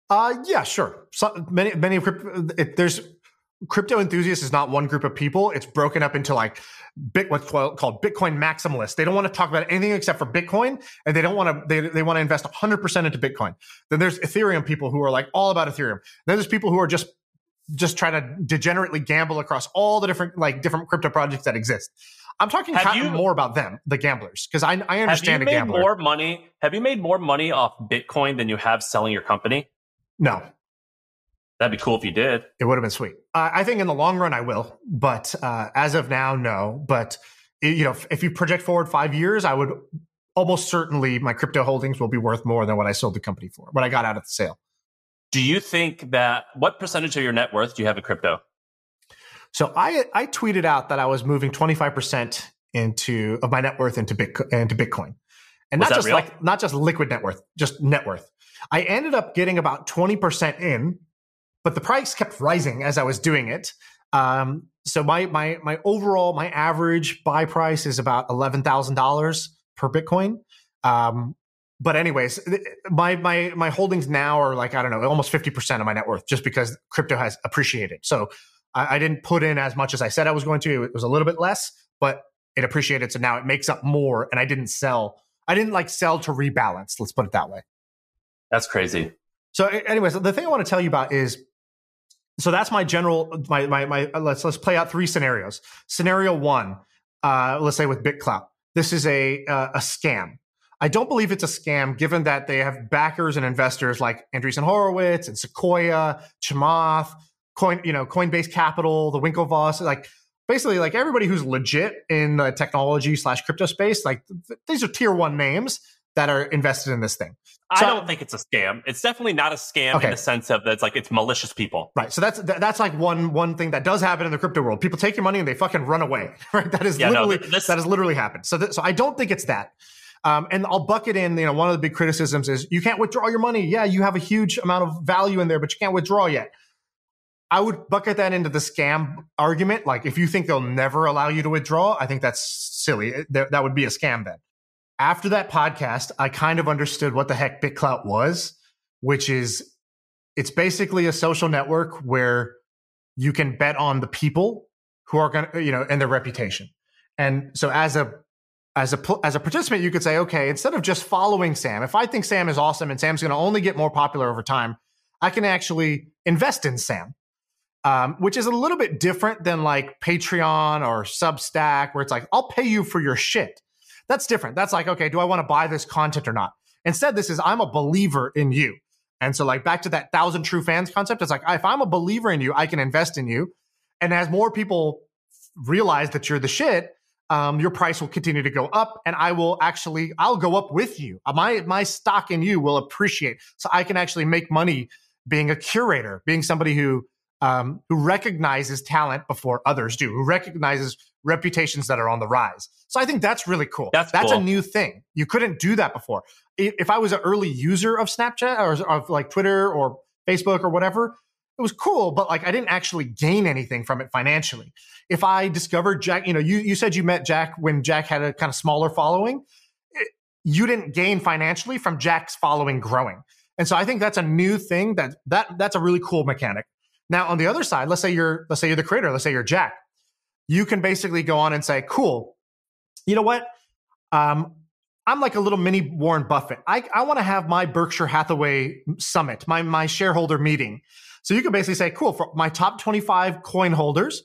Yeah, sure. So many of there's crypto enthusiasts is not one group of people. It's broken up into like what's called Bitcoin maximalists. They don't want to talk about anything except for Bitcoin, and they don't want to. They want to invest 100% into Bitcoin. Then there's Ethereum people who are like all about Ethereum. Then there's people who are just trying to degenerately gamble across all the different crypto projects that exist. I'm talking more about them, the gamblers, because I understand a gambler. Have you made more money off Bitcoin than you have selling your company? No. That'd be cool if you did. It would have been sweet. I think in the long run I will, but as of now, no. But if you project forward 5 years, I would almost certainly my crypto holdings will be worth more than what I sold the company for, what I got out of the sale. Do you think that what percentage of your net worth do you have in crypto? So I tweeted out that I was moving 25% of my net worth into Bitcoin, and not just liquid net worth, just net worth. I ended up getting about 20% in, but the price kept rising as I was doing it. So my overall average buy price is about $11,000 per Bitcoin. But anyways, my holdings now are like, I don't know, almost 50% of my net worth, just because crypto has appreciated. So I didn't put in as much as I said I was going to. It was a little bit less, but it appreciated. So now it makes up more, and I didn't sell. I didn't sell to rebalance. Let's put it that way. That's crazy. So anyways, the thing I want to tell you about is, so that's my general, let's play out 3 scenarios. Scenario 1, let's say with BitClout, this is a scam. I don't believe it's a scam, given that they have backers and investors like Andreessen Horowitz and Sequoia, Chamath, Coinbase Capital, the Winklevoss, basically everybody who's legit in the technology / crypto space. These are tier 1 names that are invested in this thing. So, I don't think it's a scam. It's definitely not a scam in the sense of that it's malicious people. Right. So that's like one thing that does happen in the crypto world. People take your money and they fucking run away. Right. That has literally happened. So I don't think it's that. And I'll bucket in, one of the big criticisms is you can't withdraw your money. Yeah, you have a huge amount of value in there, but you can't withdraw yet. I would bucket that into the scam argument. If you think they'll never allow you to withdraw, I think that's silly. That would be a scam then. After that podcast, I kind of understood what the heck BitClout was, which is it's basically a social network where you can bet on the people who are going to, and their reputation. And so as a participant, you could say, okay, instead of just following Sam, if I think Sam is awesome and Sam's going to only get more popular over time, I can actually invest in Sam. Which is a little bit different than Patreon or Substack, where it's I'll pay you for your shit. That's different. That's okay, do I want to buy this content or not? Instead, this is, I'm a believer in you. And so back to that 1,000 true fans concept, it's if I'm a believer in you, I can invest in you. And as more people realize that you're the shit, your price will continue to go up, and I'll go up with you. My stock in you will appreciate. So I can actually make money being a curator, being somebody who recognizes talent before others do, who recognizes reputations that are on the rise. So I think that's really cool. That's cool. A new thing. You couldn't do that before. If I was an early user of Snapchat or of Twitter or Facebook or whatever, it was cool, but I didn't actually gain anything from it financially. If I discovered Jack, you said you met Jack when Jack had a kind of smaller following. You didn't gain financially from Jack's following growing. And so I think that's a new thing that's a really cool mechanic. Now, on the other side, let's say you're the creator, let's say you're Jack. You can basically go on and say, cool, you know what? I'm like a little mini Warren Buffett. I want to have my Berkshire Hathaway summit, my shareholder meeting. So you can basically say, cool, for my top 25 coin holders,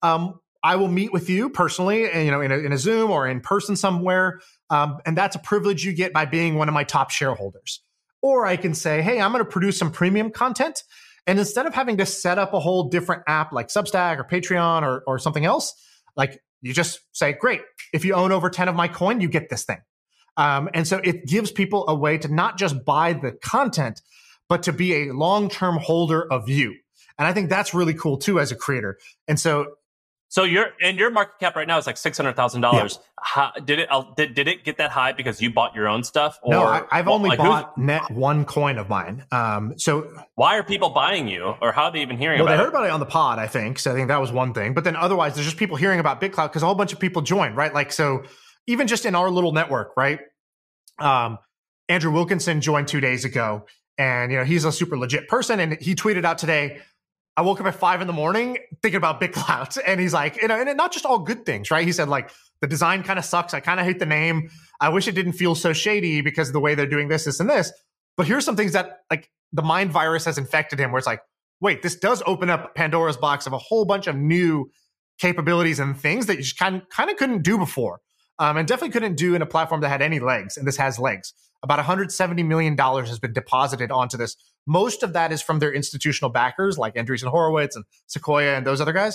I will meet with you personally, in a Zoom or in person somewhere. And that's a privilege you get by being one of my top shareholders. Or I can say, hey, I'm going to produce some premium content. And instead of having to set up a whole different app like Substack or Patreon or something else, you just say, great, if you own over 10 of my coin, you get this thing. And so it gives people a way to not just buy the content, but to be a long-term holder of you. And I think that's really cool too as a creator. And so your market cap right now is $600,000. Yeah. Did it get that high because you bought your own stuff? Or, no, I've only bought net one coin of mine. So why are people buying you, or how are they even hearing about it? Well, they heard about it on the pod, I think. So I think that was one thing. But then otherwise, there's just people hearing about BitClout because a whole bunch of people joined, right? So even just in our little network, right? Andrew Wilkinson joined 2 days ago. And, he's a super legit person. And he tweeted out today, I woke up at 5 a.m. thinking about BitClout. And he's like, and not just all good things, right? He said, like, the design kind of sucks. I kind of hate the name. I wish it didn't feel so shady because of the way they're doing this, and this. But here's some things that, like, the mind virus has infected him, where it's like, wait, this does open up Pandora's box of a whole bunch of new capabilities and things that you just kind of couldn't do before. And definitely couldn't do in a platform that had any legs. And this has legs. About $170 million has been deposited onto this. Most of that is from their institutional backers like Andreessen Horowitz and Sequoia and those other guys.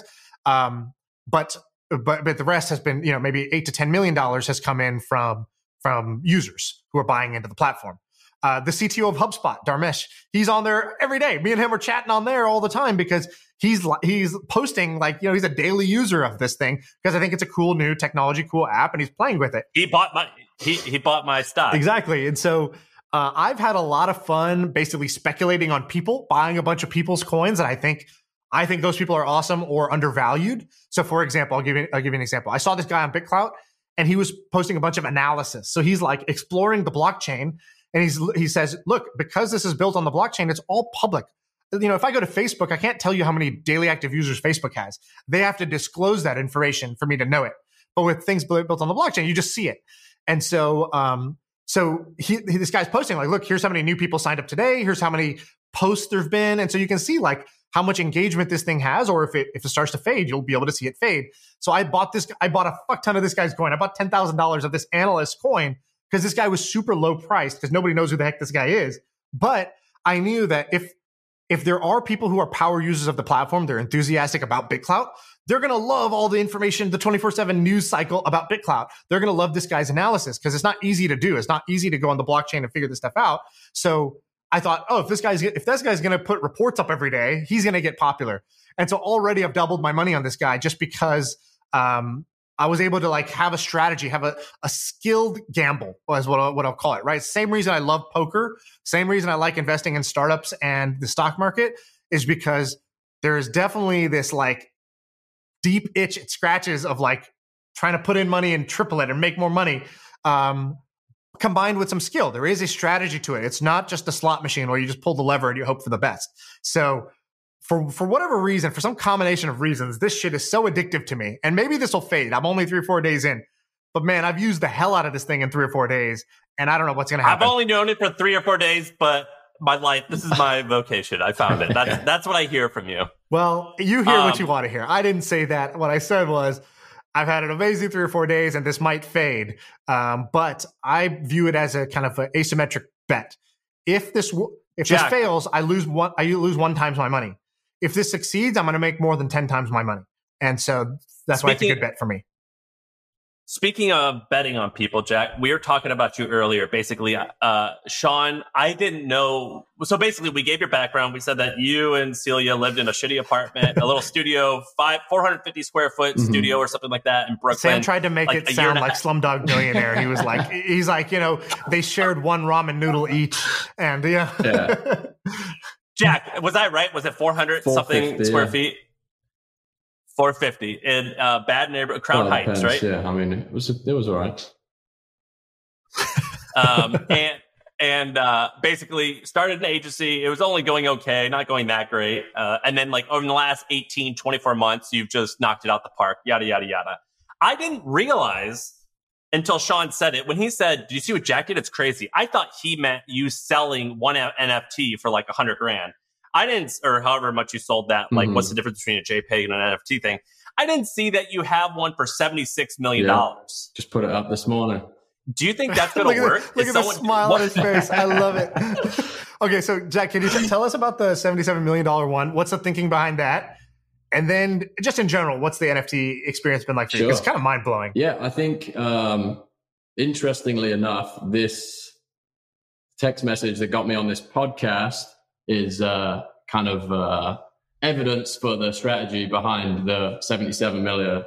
But the rest has been, maybe $8 to $10 million has come in from users who are buying into the platform. The CTO of HubSpot, Dharmesh, he's on there every day. Me and him are chatting on there all the time because he's posting, like, he's a daily user of this thing because I think it's a cool new technology, cool app, and he's playing with it. He bought my stock. Exactly. And so I've had a lot of fun basically speculating on people, buying a bunch of people's coins, and I think those people are awesome or undervalued. So, for example, I'll give you an example. I saw this guy on BitClout, and he was posting a bunch of analysis. So he's like exploring the blockchain, and he says, look, because this is built on the blockchain, it's all public. If I go to Facebook, I can't tell you how many daily active users Facebook has. They have to disclose that information for me to know it. But with things built on the blockchain, you just see it. And so, this guy's posting like, look, here's how many new people signed up today. Here's how many posts there've been. And so you can see like how much engagement this thing has, or if it starts to fade, you'll be able to see it fade. So I bought a fuck ton of this guy's coin. I bought $10,000 of this analyst coin because this guy was super low priced because nobody knows who the heck this guy is. But I knew that if there are people who are power users of the platform, they're enthusiastic about BitClout, they're going to love all the information, the 24/7 news cycle about BitClout. They're going to love this guy's analysis because it's not easy to do. It's not easy to go on the blockchain and figure this stuff out. So I thought, if this guy's going to put reports up every day, he's going to get popular. And so already I've doubled my money on this guy just because I was able to like have a strategy, have a skilled gamble, is what I'll call it, right? Same reason I love poker, same reason I like investing in startups and the stock market is because there is definitely this like deep itch, it scratches of like trying to put in money and triple it and make more money, combined with some skill. There is a strategy to it. It's not just a slot machine where you just pull the lever and you hope for the best. So for whatever reason, for some combination of reasons, this shit is so addictive to me. And maybe this will fade. I'm only 3 or 4 days in. But man, I've used the hell out of this thing in 3 or 4 days. And I don't know what's going to happen. I've only known it for 3 or 4 days, but my life, this is my vocation. I found it. That's what I hear from you. Well, you hear what you want to hear. I didn't say that. What I said was, I've had an amazing 3 or 4 days and this might fade. But I view it as a kind of an asymmetric bet. If this fails, I lose 1 times my money. If this succeeds, I'm going to make more than 10 times my money. And so that's why it's a good bet for me. Speaking of betting on people, Jack, we were talking about you earlier. Basically, Sean, I didn't know. So basically, we gave your background. We said that you and Celia lived in a shitty apartment, a little studio, 450 square foot studio or something like that in Brooklyn. Sam tried to make it sound like Slumdog Millionaire. He was like, they shared one ramen noodle each. And yeah. Jack, was I right? Was it 400 something square feet? 450 in bad neighborhood, Crown Heights, right? Yeah, I mean, it was all right. And basically started an agency. It was only going okay, not going that great. And then like over the last 18, 24 months, you've just knocked it out the park, yada, yada, yada. I didn't realize until Sean said it. When he said, "Do you see what Jack did? It's crazy." I thought he meant you selling one NFT for like $100,000. I didn't, or however much you sold that. Like, what's the difference between a JPEG and an NFT thing? I didn't see that you have one for $76 million. Yeah, just put it up this morning. Do you think that's going to work? Look at the smile on his face. I love it. Okay, so Jack, can you tell us about the $77 million one? What's the thinking behind that? And then just in general, what's the NFT experience been like for you? It's kind of mind blowing. Yeah, I think interestingly enough, this text message that got me on this podcast is kind of evidence for the strategy behind the $77 million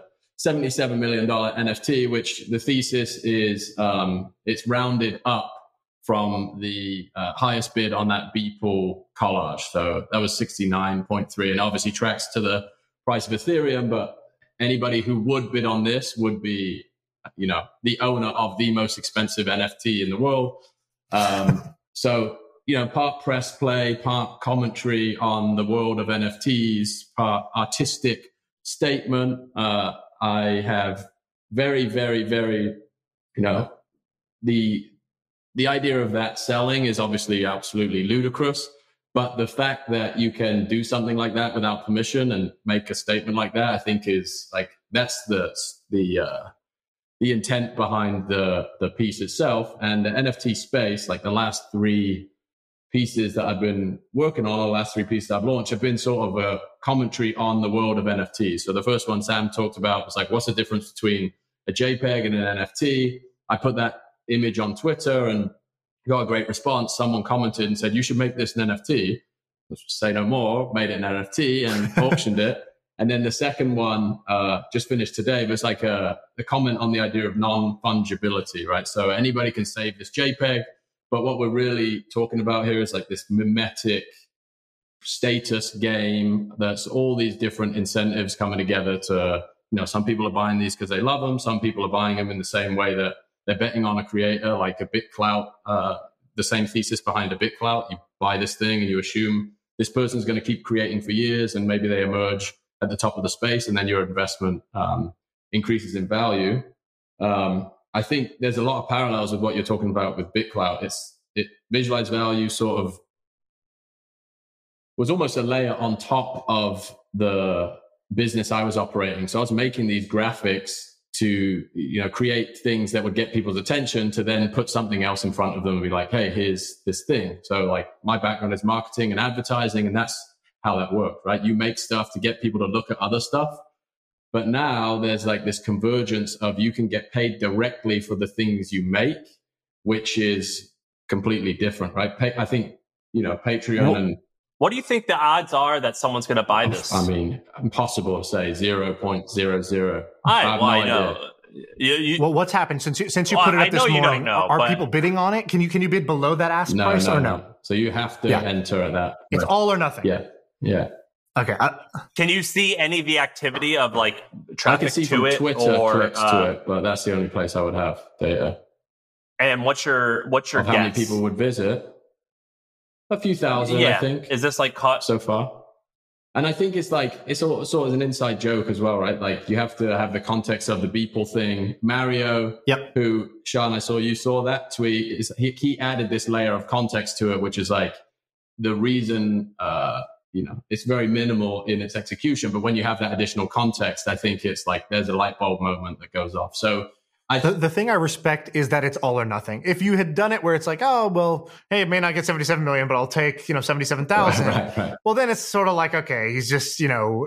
NFT, which the thesis is it's rounded up from the highest bid on that Beeple collage. So that was 69.3 and obviously tracks to the price of Ethereum. But anybody who would bid on this would be, the owner of the most expensive NFT in the world. So, part press play, part commentary on the world of NFTs, part artistic statement. I have very, very, very, the idea of that selling is obviously absolutely ludicrous. But the fact that you can do something like that without permission and make a statement like that, I think is like, that's the intent behind the piece itself. And the NFT space, like the last 3 pieces that I've been working on, or the last 3 pieces I've launched, have been sort of a commentary on the world of NFTs. So the first one Sam talked about was like, what's the difference between a JPEG and an NFT? I put that image on Twitter and got a great response. Someone commented and said, you should make this an NFT. Let's say no more, made it an NFT and auctioned it. And then the second one just finished today, but it's like a comment on the idea of non-fungibility, right? So anybody can save this JPEG, but what we're really talking about here is like this mimetic status game. That's all these different incentives coming together to, some people are buying these because they love them. Some people are buying them in the same way that they're betting on a creator, like a BitClout, the same thesis behind a BitClout. You buy this thing and you assume this person's going to keep creating for years, and maybe they emerge at the top of the space, and then your investment increases in value. I think there's a lot of parallels with what you're talking about with BitClout. It visualized value sort of was almost a layer on top of the business I was operating. So I was making these graphics to create things that would get people's attention, to then put something else in front of them and be like, hey, here's this thing. So like my background is marketing and advertising, and that's how that worked, right? You make stuff to get people to look at other stuff. But now there's like this convergence of you can get paid directly for the things you make, which is completely different, right? I think, Patreon and... What do you think the odds are that someone's going to buy this? I mean, impossible to say. 0.00. I know. Well, what's happened since you put it up this morning? Are people bidding on it? Can you bid below that ask price or no? So you have to enter at that. It's all or nothing. Yeah. Okay. Can you see any of the activity of like traffic I can see to from it Twitter or clicks to it, but that's the only place I would have data. And what's your guess? How many people would visit? A few thousand, I think. Is this like caught so far? And I think it's sort of an inside joke as well, right? Like you have to have the context of the Beeple thing. Mario, who, Sean, I saw you saw that tweet. He added this layer of context to it, which is like the reason, it's very minimal in its execution. But when you have that additional context, I think it's like there's a light bulb moment that goes off. So the thing I respect is that it's all or nothing. If you had done it where it's like, oh, well, hey, it may not get 77 million, but I'll take, 77,000. Right. Well, then it's sort of like, okay, he's just,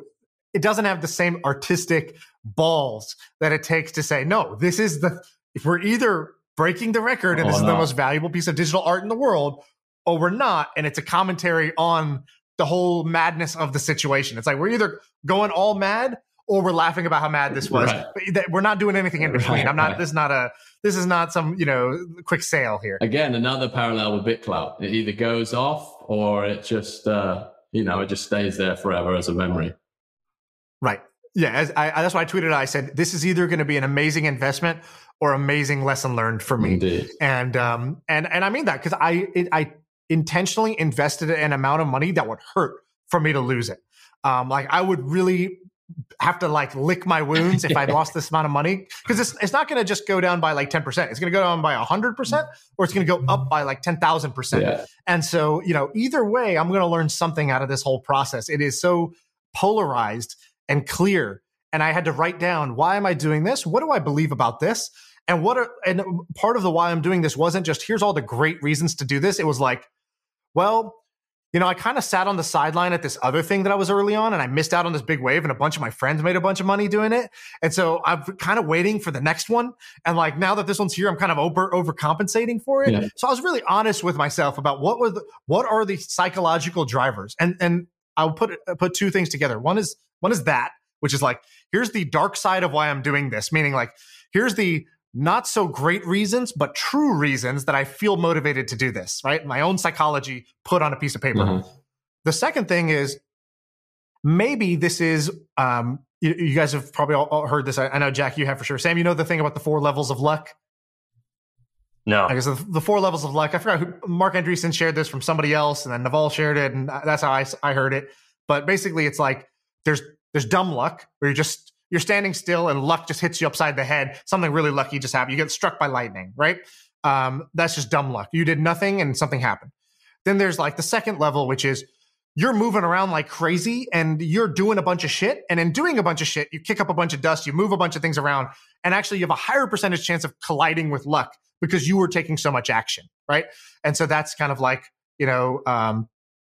it doesn't have the same artistic balls that it takes to say, no, if we're either breaking the record and this is the most valuable piece of digital art in the world, or we're not. And it's a commentary on the whole madness of the situation. It's like, we're either going all mad or we're laughing about how mad this was. Right. We're not doing anything in between. This is not some, quick sale here. Again, another parallel with BitClout. It either goes off or it just, it just stays there forever as a memory. Right. Yeah. That's why I tweeted. I said, this is either going to be an amazing investment or amazing lesson learned for me. Indeed. And I mean that because I intentionally invested an amount of money that would hurt for me to lose it. I would really have to lick my wounds if I lost this amount of money, because it's not going to just go down by 10%. It's going to go down by 100%, or it's going to go up by 10,000%. Yeah. And so, either way, I'm going to learn something out of this whole process. It is so polarized and clear. And I had to write down, why am I doing this? What do I believe about this? And part of the why I'm doing this wasn't just, here's all the great reasons to do this. It was like, well, I kind of sat on the sideline at this other thing that I was early on, and I missed out on this big wave, and a bunch of my friends made a bunch of money doing it. And so I'm kind of waiting for the next one. And now that this one's here, I'm kind of overcompensating for it. Yeah. So I was really honest with myself about what are the psychological drivers. And I'll put two things together. One is that, which is here's the dark side of why I'm doing this, meaning here's the not so great reasons, but true reasons that I feel motivated to do this, right? My own psychology put on a piece of paper. Mm-hmm. The second thing is, maybe this is, you guys have probably all heard this. I know, Jack, you have for sure. Sam, the thing about the 4 levels of luck? No. I guess the 4 levels of luck. I forgot who Mark Andreessen shared this from somebody else, and then Naval shared it, and that's how I heard it. But basically, it's like there's dumb luck where you're standing still and luck just hits you upside the head. Something really lucky just happened. You get struck by lightning, right? That's just dumb luck. You did nothing and something happened. Then there's like the second level, which is you're moving around like crazy and you're doing a bunch of shit. And in doing a bunch of shit, you kick up a bunch of dust, you move a bunch of things around, and actually you have a higher percentage chance of colliding with luck because you were taking so much action, right? And so that's kind of like, the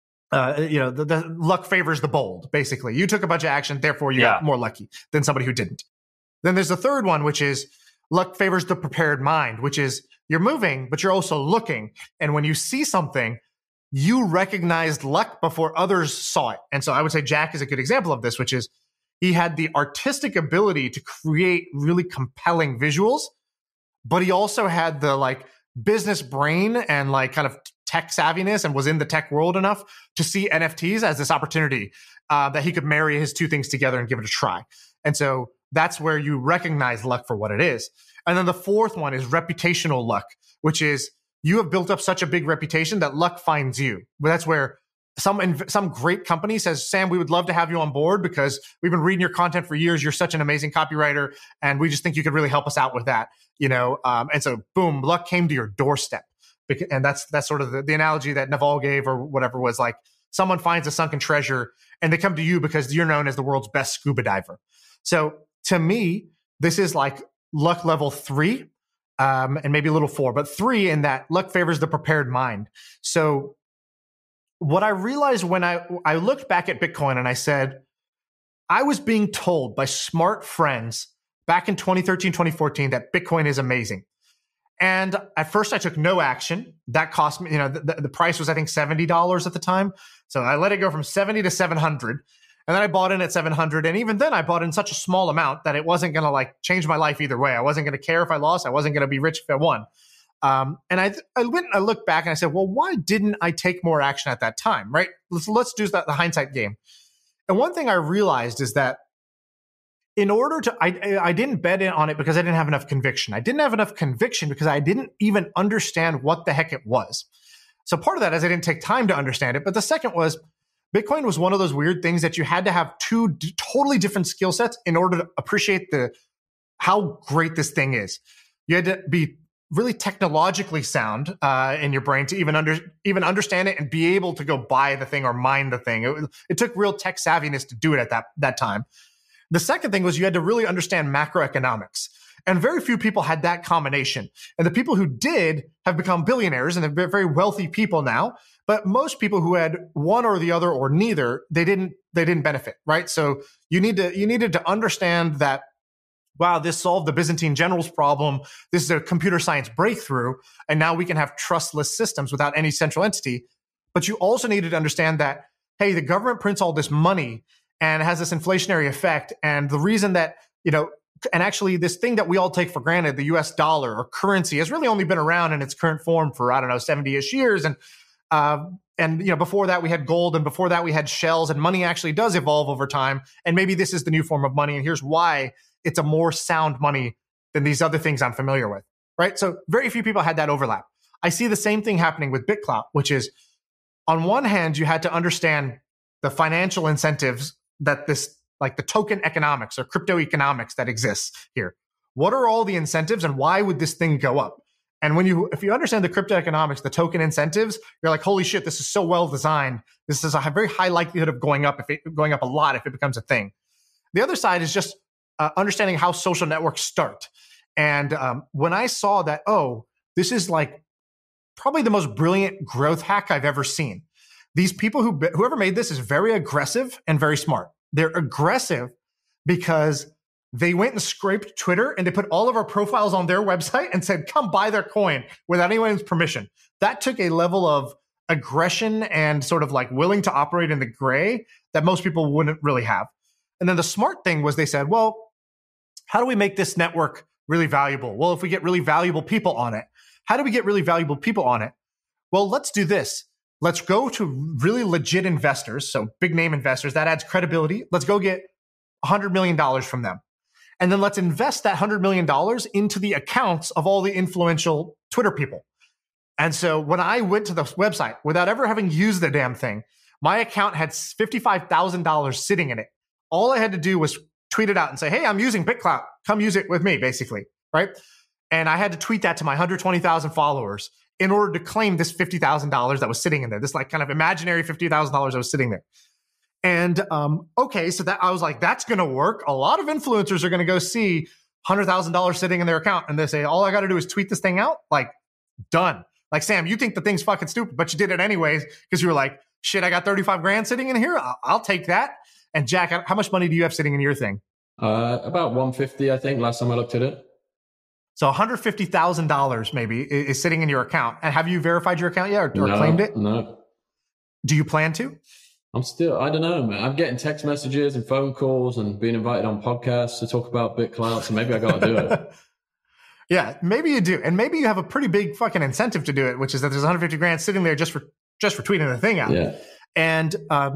luck favors the bold, basically. You took a bunch of action, therefore you got more lucky than somebody who didn't. Then there's the third one, which is luck favors the prepared mind, which is you're moving, but you're also looking. And when you see something, you recognized luck before others saw it. And so I would say Jack is a good example of this, which is he had the artistic ability to create really compelling visuals, but he also had the like business brain and like kind of tech savviness and was in the tech world enough to see NFTs as this opportunity that he could marry his two things together and give it a try. And so that's where you recognize luck for what it is. And then the fourth one is reputational luck, which is you have built up such a big reputation that luck finds you. But that's where some great company says, Sam, we would love to have you on board because we've been reading your content for years. You're such an amazing copywriter, and we just think you could really help us out with that. And so boom, luck came to your doorstep. And that's sort of the analogy that Naval gave or whatever was like someone finds a sunken treasure and they come to you because you're known as the world's best scuba diver. So to me, this is like luck level 3 and maybe a little 4, but 3 in that luck favors the prepared mind. So what I realized when I looked back at Bitcoin and I said, I was being told by smart friends back in 2013, 2014 that Bitcoin is amazing. And at first I took no action. That cost me, the price was, I think, $70 at the time. So I let it go from 70 to 700. And then I bought in at 700. And even then I bought in such a small amount that it wasn't going to like change my life either way. I wasn't going to care if I lost. I wasn't going to be rich if I won. And I went and I looked back and I said, well, why didn't I take more action at that time? Right. Let's do the hindsight game. And one thing I realized is that in order to, I didn't bet on it because I didn't have enough conviction. I didn't have enough conviction because I didn't even understand what the heck it was. So part of that is I didn't take time to understand it. But the second was Bitcoin was one of those weird things that you had to have two totally different skill sets in order to appreciate how great this thing is. You had to be really technologically sound in your brain to even understand it and be able to go buy the thing or mine the thing. It took real tech savviness to do it at that time. The second thing was you had to really understand macroeconomics. And very few people had that combination. And the people who did have become billionaires and they're very wealthy people now. But most people who had one or the other or neither, they didn't benefit, right? So you needed to understand that, wow, this solved the Byzantine generals problem. This is a computer science breakthrough. And now we can have trustless systems without any central entity. But you also needed to understand that, hey, the government prints all this money and has this inflationary effect. And the reason that, and actually this thing that we all take for granted, the US dollar or currency, has really only been around in its current form for, 70-ish years. And before that we had gold, and before that we had shells, and money actually does evolve over time. And maybe this is the new form of money. And here's why it's a more sound money than these other things I'm familiar with, right? So very few people had that overlap. I see the same thing happening with BitClout, which is on one hand, you had to understand the financial incentives that this, like the token economics or crypto economics that exists here. What are all the incentives and why would this thing go up? And if you understand the crypto economics, the token incentives, you're like, holy shit, this is so well designed. This is a very high likelihood of going up a lot if it becomes a thing. The other side is just understanding how social networks start. And when I saw that, this is like probably the most brilliant growth hack I've ever seen. These people whoever made this is very aggressive and very smart. They're aggressive because they went and scraped Twitter and they put all of our profiles on their website and said, come buy their coin without anyone's permission. That took a level of aggression and sort of like willing to operate in the gray that most people wouldn't really have. And then the smart thing was they said, well, how do we make this network really valuable? Well, if we get really valuable people on it, how do we get really valuable people on it? Well, let's do this. Let's go to really legit investors. So big name investors, that adds credibility. Let's go get $100 million from them. And then let's invest that $100 million into the accounts of all the influential Twitter people. And so when I went to the website without ever having used the damn thing, my account had $55,000 sitting in it. All I had to do was tweet it out and say, hey, I'm using BitClout. Come use it with me, basically, right? And I had to tweet that to my 120,000 followers in order to claim this $50,000 that was sitting in there, this like kind of imaginary $50,000 that was sitting there. And okay, so that I was like, that's going to work. A lot of influencers are going to go see $100,000 sitting in their account, and they say, all I got to do is tweet this thing out. Like, done. Like, Sam, you think the thing's fucking stupid, but you did it anyways because you were like, shit, I got 35 grand sitting in here. I'll take that. And Jack, how much money do you have sitting in your thing? About 150, I think, last time I looked at it. So $150,000 maybe is sitting in your account. And have you verified your account yet or claimed it? No. Do you plan to? I don't know, man. I'm getting text messages and phone calls and being invited on podcasts to talk about BitClout. So maybe I got to do it. Yeah, maybe you do. And maybe you have a pretty big fucking incentive to do it, which is that there's 150 grand sitting there just for tweeting the thing out. Yeah. And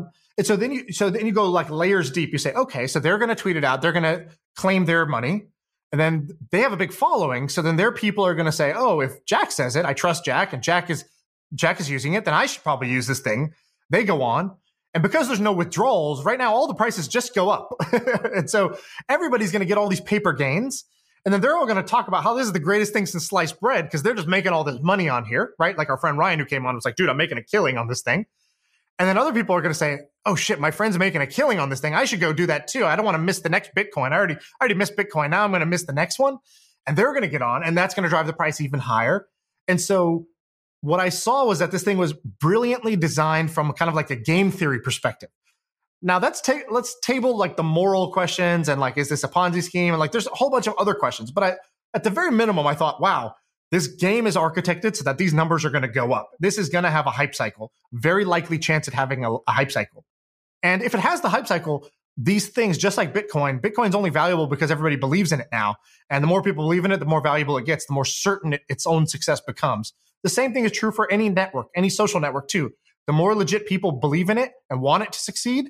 so then you go like layers deep. You say, okay, so they're going to tweet it out. They're going to claim their money. And then they have a big following. So then their people are going to say, oh, if Jack says it, I trust Jack, and Jack is using it, then I should probably use this thing. They go on. And because there's no withdrawals, right now all the prices just go up. And so everybody's going to get all these paper gains. And then they're all going to talk about how this is the greatest thing since sliced bread because they're just making all this money on here, right? Like our friend Ryan who came on was like, dude, I'm making a killing on this thing. And then other people are going to say, oh shit, my friend's making a killing on this thing. I should go do that too. I don't want to miss the next Bitcoin. I already missed Bitcoin. Now I'm going to miss the next one. And they're going to get on, and that's going to drive the price even higher. And so what I saw was that this thing was brilliantly designed from kind of like a game theory perspective. Now let's table like the moral questions and like, is this a Ponzi scheme? And like, there's a whole bunch of other questions. But at the very minimum, I thought, wow, this game is architected so that these numbers are going to go up. This is going to have a hype cycle, very likely chance at having a hype cycle. And if it has the hype cycle, these things, just like Bitcoin's only valuable because everybody believes in it now. And the more people believe in it, the more valuable it gets, the more certain its own success becomes. The same thing is true for any network, any social network too. The more legit people believe in it and want it to succeed,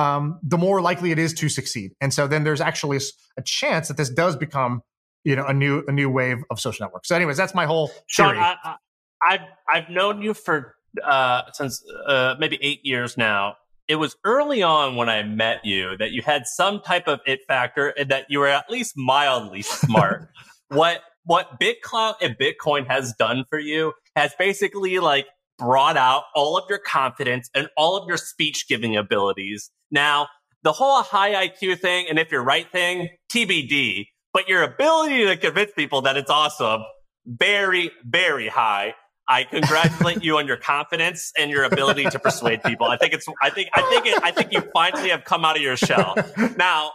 the more likely it is to succeed. And so then there's actually a chance that this does become, a new wave of social networks. So anyways, that's my whole theory. Sean, I've known you for since maybe 8 years now. It was early on when I met you that you had some type of it factor and that you were at least mildly smart. What BitClout and Bitcoin has done for you has basically like brought out all of your confidence and all of your speech giving abilities. Now, the whole high IQ thing, and if you're right thing, TBD, but your ability to convince people that it's awesome, very, very high. I congratulate you on your confidence and your ability to persuade people. I think you finally have come out of your shell. Now,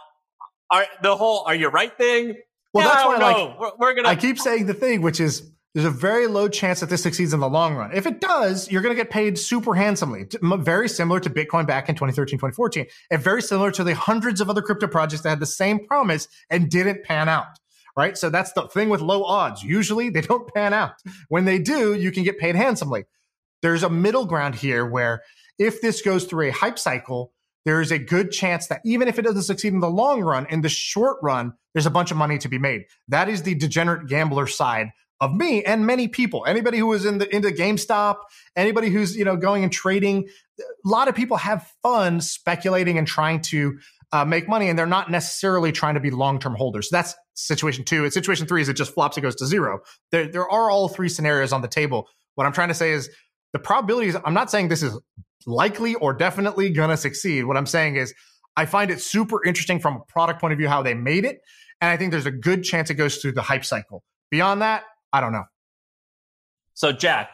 are you right thing? Well, that's why I keep saying the thing, which is there's a very low chance that this succeeds in the long run. If it does, you're going to get paid super handsomely, very similar to Bitcoin back in 2013, 2014, and very similar to the hundreds of other crypto projects that had the same promise and didn't pan out, right? So that's the thing with low odds. Usually they don't pan out. When they do, you can get paid handsomely. There's a middle ground here where if this goes through a hype cycle, there is a good chance that even if it doesn't succeed in the long run, in the short run, there's a bunch of money to be made. That is the degenerate gambler side of me and many people. Anybody who is into GameStop, anybody who's going and trading, a lot of people have fun speculating and trying to make money, and they're not necessarily trying to be long-term holders. So that's situation 2. And situation 3 is it just flops, it goes to zero. There are all 3 scenarios on the table. What I'm trying to say is the probabilities, I'm not saying this is likely or definitely going to succeed. What I'm saying is I find it super interesting from a product point of view, how they made it. And I think there's a good chance it goes through the hype cycle. Beyond that, I don't know. So Jack,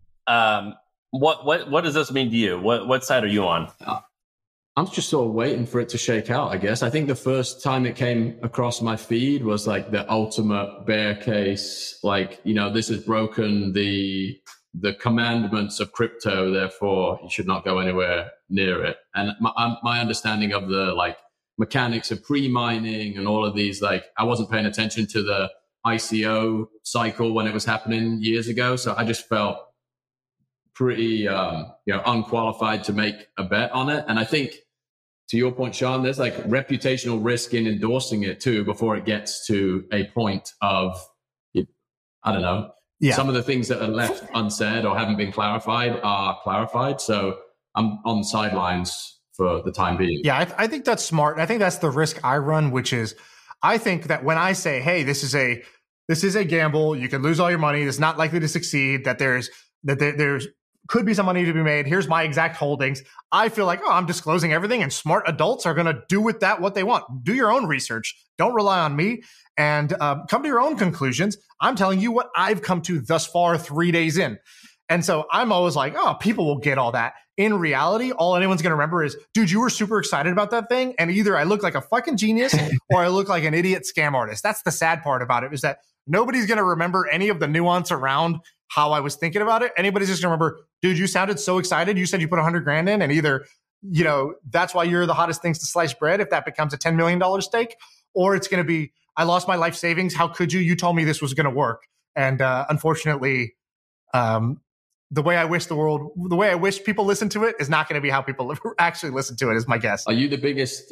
what does this mean to you? What side are you on? I'm just sort of waiting for it to shake out, I guess. I think the first time it came across my feed was like the ultimate bear case. Like, this has broken the commandments of crypto, therefore you should not go anywhere near it. And my understanding of the like mechanics of pre-mining and all of these, like I wasn't paying attention to the ICO cycle when it was happening years ago. So I just felt pretty, unqualified to make a bet on it. And I think to your point, Sean, there's like reputational risk in endorsing it too before it gets to a point of, I don't know, some of the things that are left unsaid or haven't been clarified are clarified. So I'm on the sidelines for the time being. Yeah, I think that's smart. I think that's the risk I run, which is I think that when I say, hey, this is a gamble, you can lose all your money, it's not likely to succeed, that there's could be some money to be made. Here's my exact holdings. I feel like, I'm disclosing everything, and smart adults are going to do with that what they want. Do your own research. Don't rely on me, and come to your own conclusions. I'm telling you what I've come to thus far 3 days in. And so I'm always like, people will get all that. In reality, all anyone's going to remember is, dude, you were super excited about that thing. And either I look like a fucking genius or I look like an idiot scam artist. That's the sad part about it, is that nobody's going to remember any of the nuance around how I was thinking about it. Anybody's just going to remember, dude, you sounded so excited. You said you put $100,000 in, and either, that's why you're the hottest things to slice bread if that becomes a $10 million stake, or it's going to be, I lost my life savings. How could you? You told me this was going to work. And unfortunately, the way I wish people listen to it is not going to be how people actually listen to it, is my guess. Are you the biggest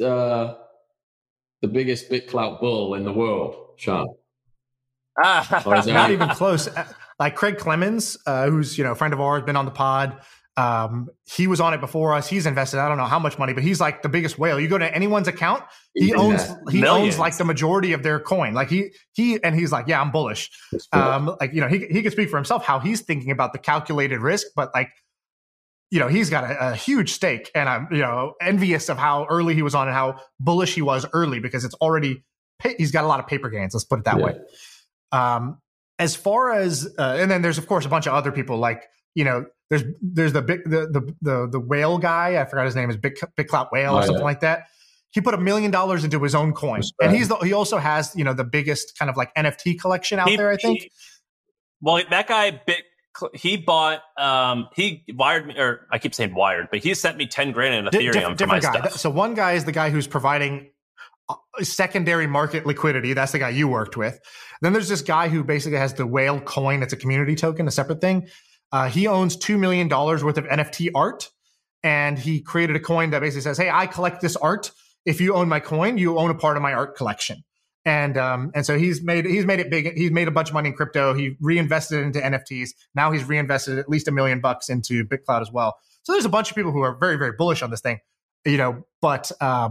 BitClout bull in the world, Sean? Not even close. Like Craig Clemens, who's a friend of ours, been on the pod. He was on it before us. He's invested, I don't know how much money, but he's like the biggest whale. You go to anyone's account, he owns like the majority of their coin. Like he's like, yeah, I'm bullish. He can speak for himself how he's thinking about the calculated risk, but like, he's got a huge stake, and I'm envious of how early he was on and how bullish he was early, because it's already he's got a lot of paper gains. Let's put it that way. As far as and then there's of course a bunch of other people, like there's the whale guy, I forgot his name, is BitClout Whale or something like that. He put $1 million into his own coin, and he also has the biggest kind of like NFT collection out there, I think. That guy he bought he wired me, or I keep saying wired, but he sent me $10,000 in Ethereum for my stuff. So one guy is the guy who's providing secondary market liquidity. That's the guy you worked with. Then there's this guy who basically has the whale coin. It's a community token, a separate thing. He owns $2 million worth of NFT art, and he created a coin that basically says, hey, I collect this art. If you own my coin, you own a part of my art collection. And so he's made it big. He's made a bunch of money in crypto. He reinvested it into NFTs. Now he's reinvested at least $1 million into BitClout as well. So there's a bunch of people who are very, very bullish on this thing, but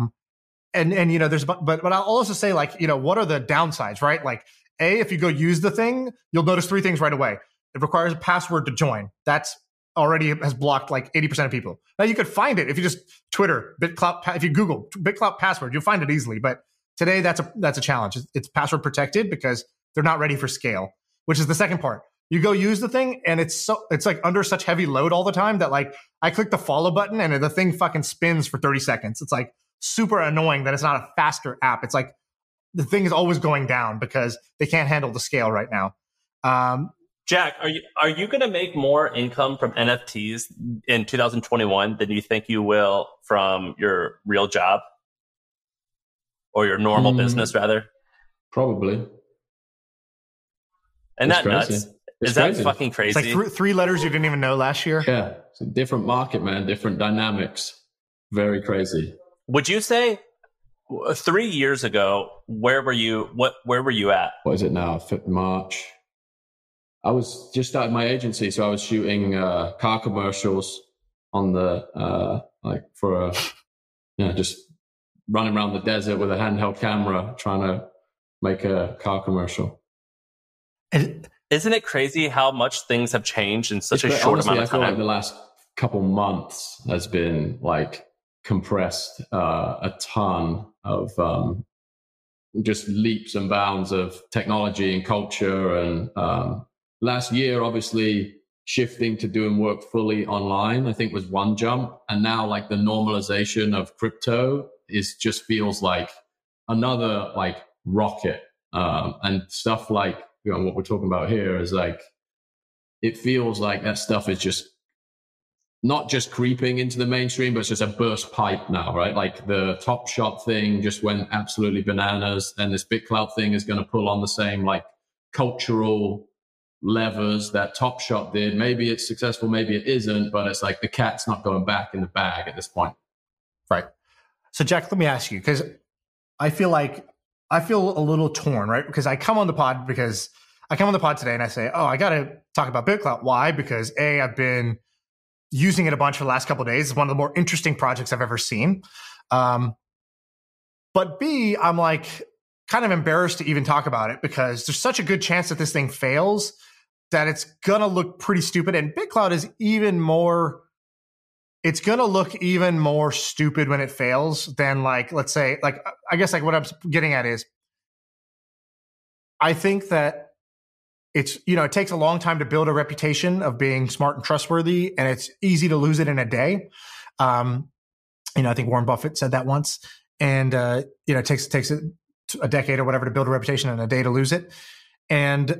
but I'll also say, like, what are the downsides, right? Like, if you go use the thing, you'll notice 3 things right away. It requires a password to join. That's already has blocked like 80% of people. Now you could find it if you just Twitter BitClout. If you Google BitClout password, you'll find it easily. But today that's a challenge. It's password protected because they're not ready for scale, which is the second part. You go use the thing, and it's like under such heavy load all the time that, like, I click the follow button and the thing fucking spins for 30 seconds. It's like super annoying that it's not a faster app. It's like the thing is always going down because they can't handle the scale right now. Jack, are you going to make more income from NFTs in 2021 than you think you will from your real job or your normal business, rather? Probably. And that nuts? Is that fucking crazy? It's like 3 letters you didn't even know last year. Yeah, it's a different market, man. Different dynamics. Very crazy. Would you say 3 years ago, where were you? Where were you at? What is it now? March. I was just starting my agency, so I was shooting car commercials on the just running around the desert with a handheld camera, trying to make a car commercial. Isn't it crazy how much things have changed in such a short amount of time? I feel like the last couple months has been like compressed a ton of just leaps and bounds of technology and culture. And last year, obviously, shifting to doing work fully online, I think, was one jump. And now, like, the normalization of crypto just feels like another like rocket. And stuff like what we're talking about here is like, it feels like that stuff is just not just creeping into the mainstream, but it's just a burst pipe now, right? Like the Top Shot thing just went absolutely bananas, and this BitClout thing is going to pull on the same like cultural levers that Top Shot did. Maybe it's successful, maybe it isn't, but it's like the cat's not going back in the bag at this point. Right. So Jack, let me ask you, because I feel a little torn, right? Because I come on the pod today and I say, oh, I got to talk about BitClout. Why? Because A, I've been using it a bunch for the last couple of days. It's one of the more interesting projects I've ever seen. But B, I'm like kind of embarrassed to even talk about it because there's such a good chance that this thing fails that it's going to look pretty stupid. And BitClout is it's going to look even more stupid when it fails than like, let's say, like, I guess like what I'm getting at is I think that it's, it takes a long time to build a reputation of being smart and trustworthy, and it's easy to lose it in a day. I think Warren Buffett said that once, and, it takes a decade or whatever to build a reputation and a day to lose it. And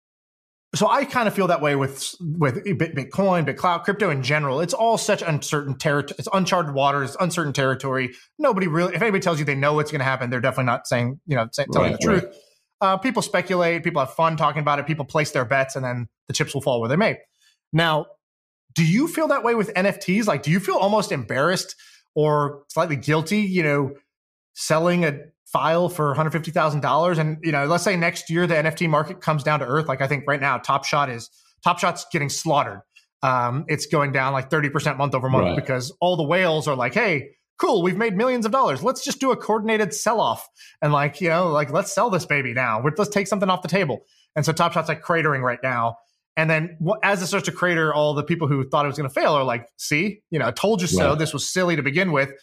so I kind of feel that way with Bitcoin, BitClout, crypto in general. It's all such uncertain territory. It's uncharted waters, uncertain territory. Nobody really, if anybody tells you they know what's going to happen, they're definitely not saying, telling the truth. People speculate, people have fun talking about it, people place their bets, and then the chips will fall where they may. Now, do you feel that way with NFTs? Like, do you feel almost embarrassed or slightly guilty, selling a file for $150,000? And, let's say next year the NFT market comes down to earth. Like I think right now, Top Shot's getting slaughtered. It's going down like 30% month over month because all the whales are like, hey, cool, we've made millions of dollars. Let's just do a coordinated sell-off. And let's sell this baby now. Let's take something off the table. And so Top Shot's like cratering right now. And then as it starts to crater, all the people who thought it was going to fail are like, see, I told you so. This was silly to begin with.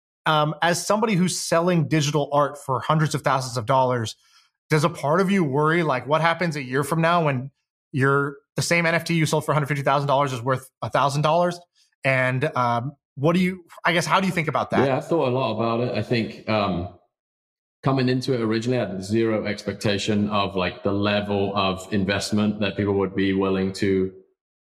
As somebody who's selling digital art for hundreds of thousands of dollars, does a part of you worry, like what happens a year from now when the same NFT you sold for $150,000 is worth $1,000? And how do you think about that? Yeah, I've thought a lot about it. I think coming into it originally, I had zero expectation of like the level of investment that people would be willing to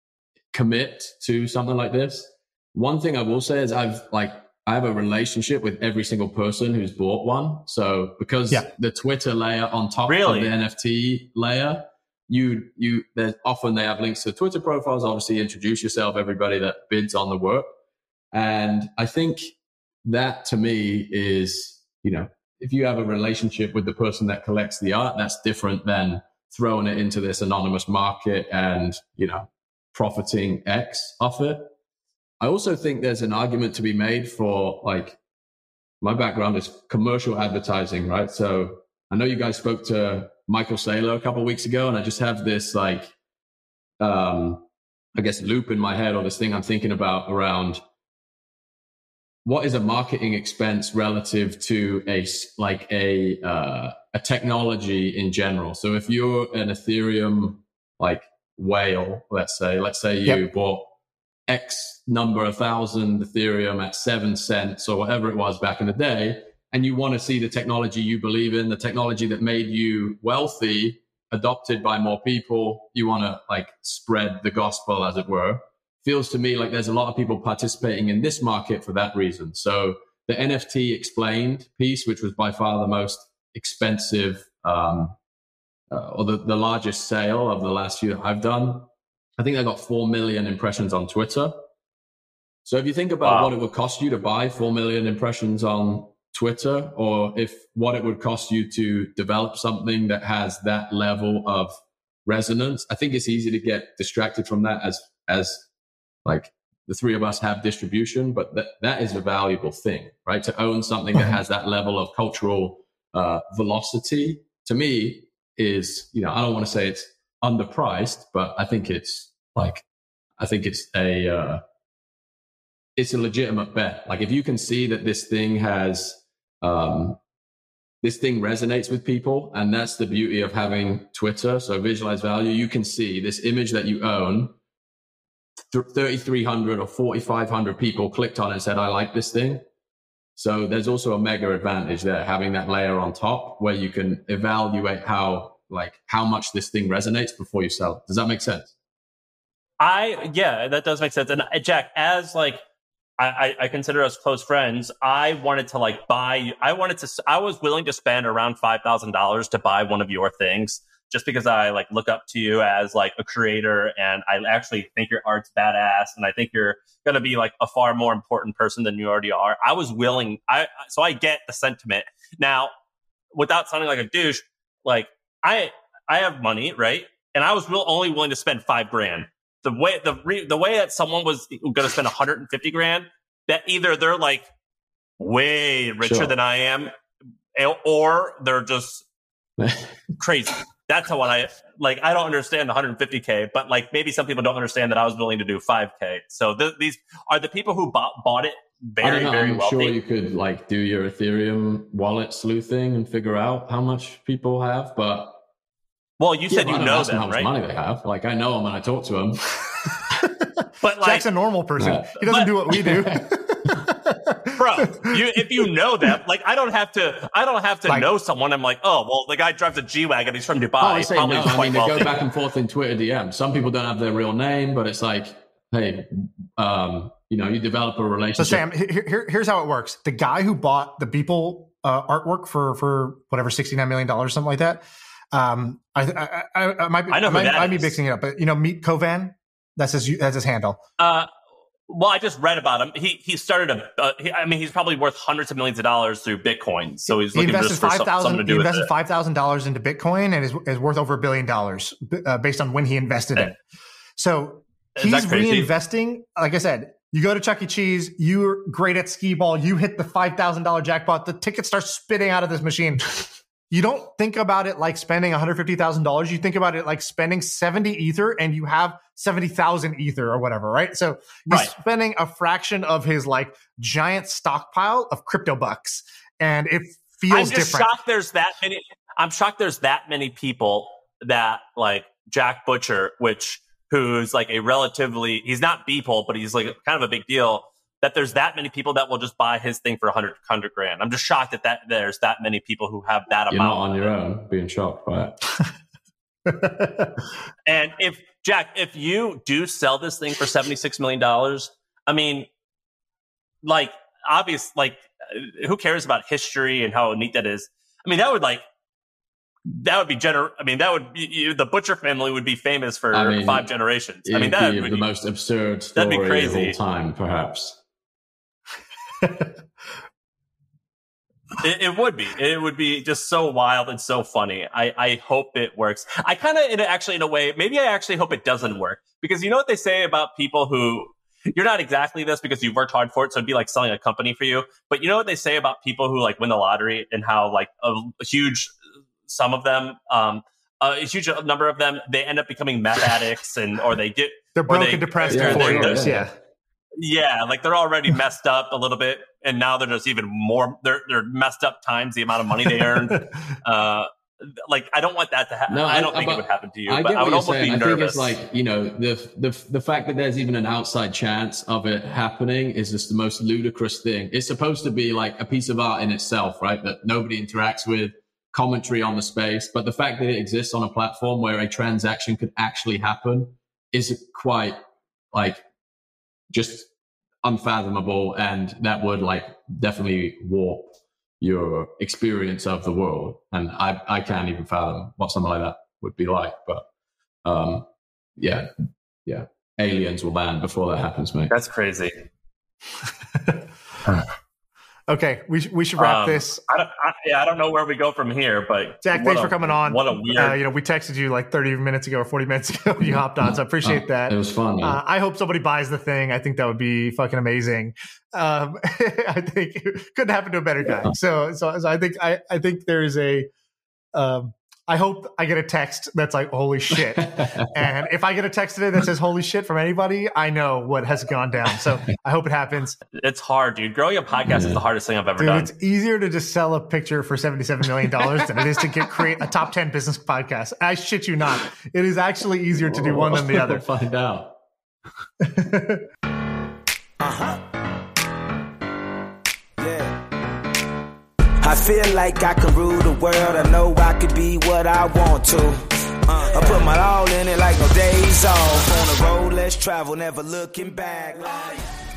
commit to something like this. One thing I will say is I have a relationship with every single person who's bought one. So because the Twitter layer on top of the NFT layer, there's often they have links to Twitter profiles. Obviously, introduce yourself, everybody that bids on the work. And I think that to me is, if you have a relationship with the person that collects the art, that's different than throwing it into this anonymous market and, profiting X off it. I also think there's an argument to be made for my background is commercial advertising, right? So I know you guys spoke to Michael Saylor a couple of weeks ago, and I just have this loop in my head, or this thing I'm thinking about around what is a marketing expense relative to a technology in general. So if you're an Ethereum whale, let's say you bought X number 1,000 Ethereum at 7 cents or whatever it was back in the day, and you want to see the technology you believe in, the technology that made you wealthy, adopted by more people, you want to spread the gospel, as it were. Feels to me like there's a lot of people participating in this market for that reason. So the NFT Explained piece, which was by far the most expensive or the largest sale of the last few that I've done, I think I got 4 million impressions on Twitter. So if you think about what it would cost you to buy 4 million impressions on Twitter, or what it would cost you to develop something that has that level of resonance, I think it's easy to get distracted from that as the three of us have distribution, but that is a valuable thing, right? To own something that has that level of cultural velocity, to me, is, I don't want to say it's underpriced, but I think it's a legitimate bet. If you can see that this thing has this thing resonates with people, and that's the beauty of having Twitter. So visualize value. You can see this image that you own, 3,300 or 4,500 people clicked on it and said, I like this thing. So there's also a mega advantage there, having that layer on top where you can evaluate how much this thing resonates before you sell it. Does that make sense? Yeah, that does make sense. And Jack, as I consider us close friends, I wanted to I was willing to spend around $5,000 to buy one of your things. just because I like look up to you as like a creator, and I actually think your art's badass, and I think you're going to be like a far more important person than you already are. I was willing. So I get the sentiment. Now, without sounding like a douche, like I have money, right? And I was only willing to spend $5,000. The way that someone was going to spend $150,000, that either they're like way richer than I am, or they're just crazy. That's how I don't understand the $150K, but like maybe some people don't understand that I was willing to do $5K. So these are the people who bought it very, very wealthy. I'm sure you could like do your Ethereum wallet sleuthing and figure out how much people have, but well, you said you know them, how much right? money they have. Like I know them when I talk to them. But like, Jack's a normal person. He doesn't do what we do. Bro, if you know them, like I don't have to like, know someone. I'm like, oh, well, the guy drives a G-Wagon. He's from Dubai. Oh, I say no. I mean, they go back and forth in Twitter DMs. Some people don't have their real name, but it's like, hey, you develop a relationship. So Sam, here's how it works. The guy who bought the Beeple artwork for whatever $69 million, something like that. I might be mixing it up, but Meet Kovan. That's his handle. Well, I just read about him. He started he's probably worth hundreds of millions of dollars through Bitcoin. So he invested $5,000 into Bitcoin and is worth over $1 billion based on when he invested it. So he's reinvesting. Like I said, you go to Chuck E. Cheese, you're great at skee ball, you hit the $5,000 jackpot, the ticket starts spitting out of this machine. You don't think about it like spending $150,000. You think about it like spending 70 Ether and you have 70,000 Ether or whatever, right? So he's spending a fraction of his like giant stockpile of crypto bucks, and it feels different. I'm shocked there's that many people that like Jack Butcher, who's like he's not Beeple, but he's like kind of a big deal. That there's that many people that will just buy his thing for $100,000. I'm just shocked that there's that many people who have that amount. You're not on your own being shocked by it. And if you do sell this thing for $76 million, I mean, like, obvious, like, who cares about history and how neat that is? I mean, that would be the Butcher family would be famous for 5 generations. I mean, that would be the most absurd story that'd be crazy. Of all time, perhaps. It would be just so wild and so funny. I hope it works. I kind of, in a way, maybe I actually hope it doesn't work, because you know what they say about people who, you're not exactly this because you've worked hard for it, so it'd be like selling a company for you. But you know what they say about people who like win the lottery, and how like a huge sum of them, a huge number of them, they end up becoming meth addicts, they're broke and depressed in 4 years. Yeah, like they're already messed up a little bit, and now they're just even more. They're messed up times the amount of money they earn. Like I don't want that to happen. No, I don't think it would happen to you. But I would almost be nervous. I think it's like the fact that there's even an outside chance of it happening is just the most ludicrous thing. It's supposed to be like a piece of art in itself, right? That nobody interacts with, commentary on the space, but the fact that it exists on a platform where a transaction could actually happen is quite like just unfathomable, and that would like definitely warp your experience of the world. And I can't even fathom what something like that would be like. But yeah, aliens will land before that happens, mate. That's crazy. Okay, we should wrap this. I don't know where we go from here, but Jack, thanks for coming on. What a weird. We texted you like 30 minutes ago or 40 minutes ago. You hopped on, so I appreciate that. It was fun. I hope somebody buys the thing. I think that would be fucking amazing. I think it couldn't happen to a better guy. So I think there is a. I hope I get a text that's like, holy shit. And if I get a text today that says holy shit from anybody, I know what has gone down. So I hope it happens. It's hard, dude. Growing a podcast is the hardest thing I've ever done. It's easier to just sell a picture for $77 million than it is to create a top 10 business podcast. I shit you not. It is actually easier to do one than the other. We'll find out. I feel like I can rule the world. I know I could be what I want to. I put my all in it like no days off. On the road, let's travel, never looking back.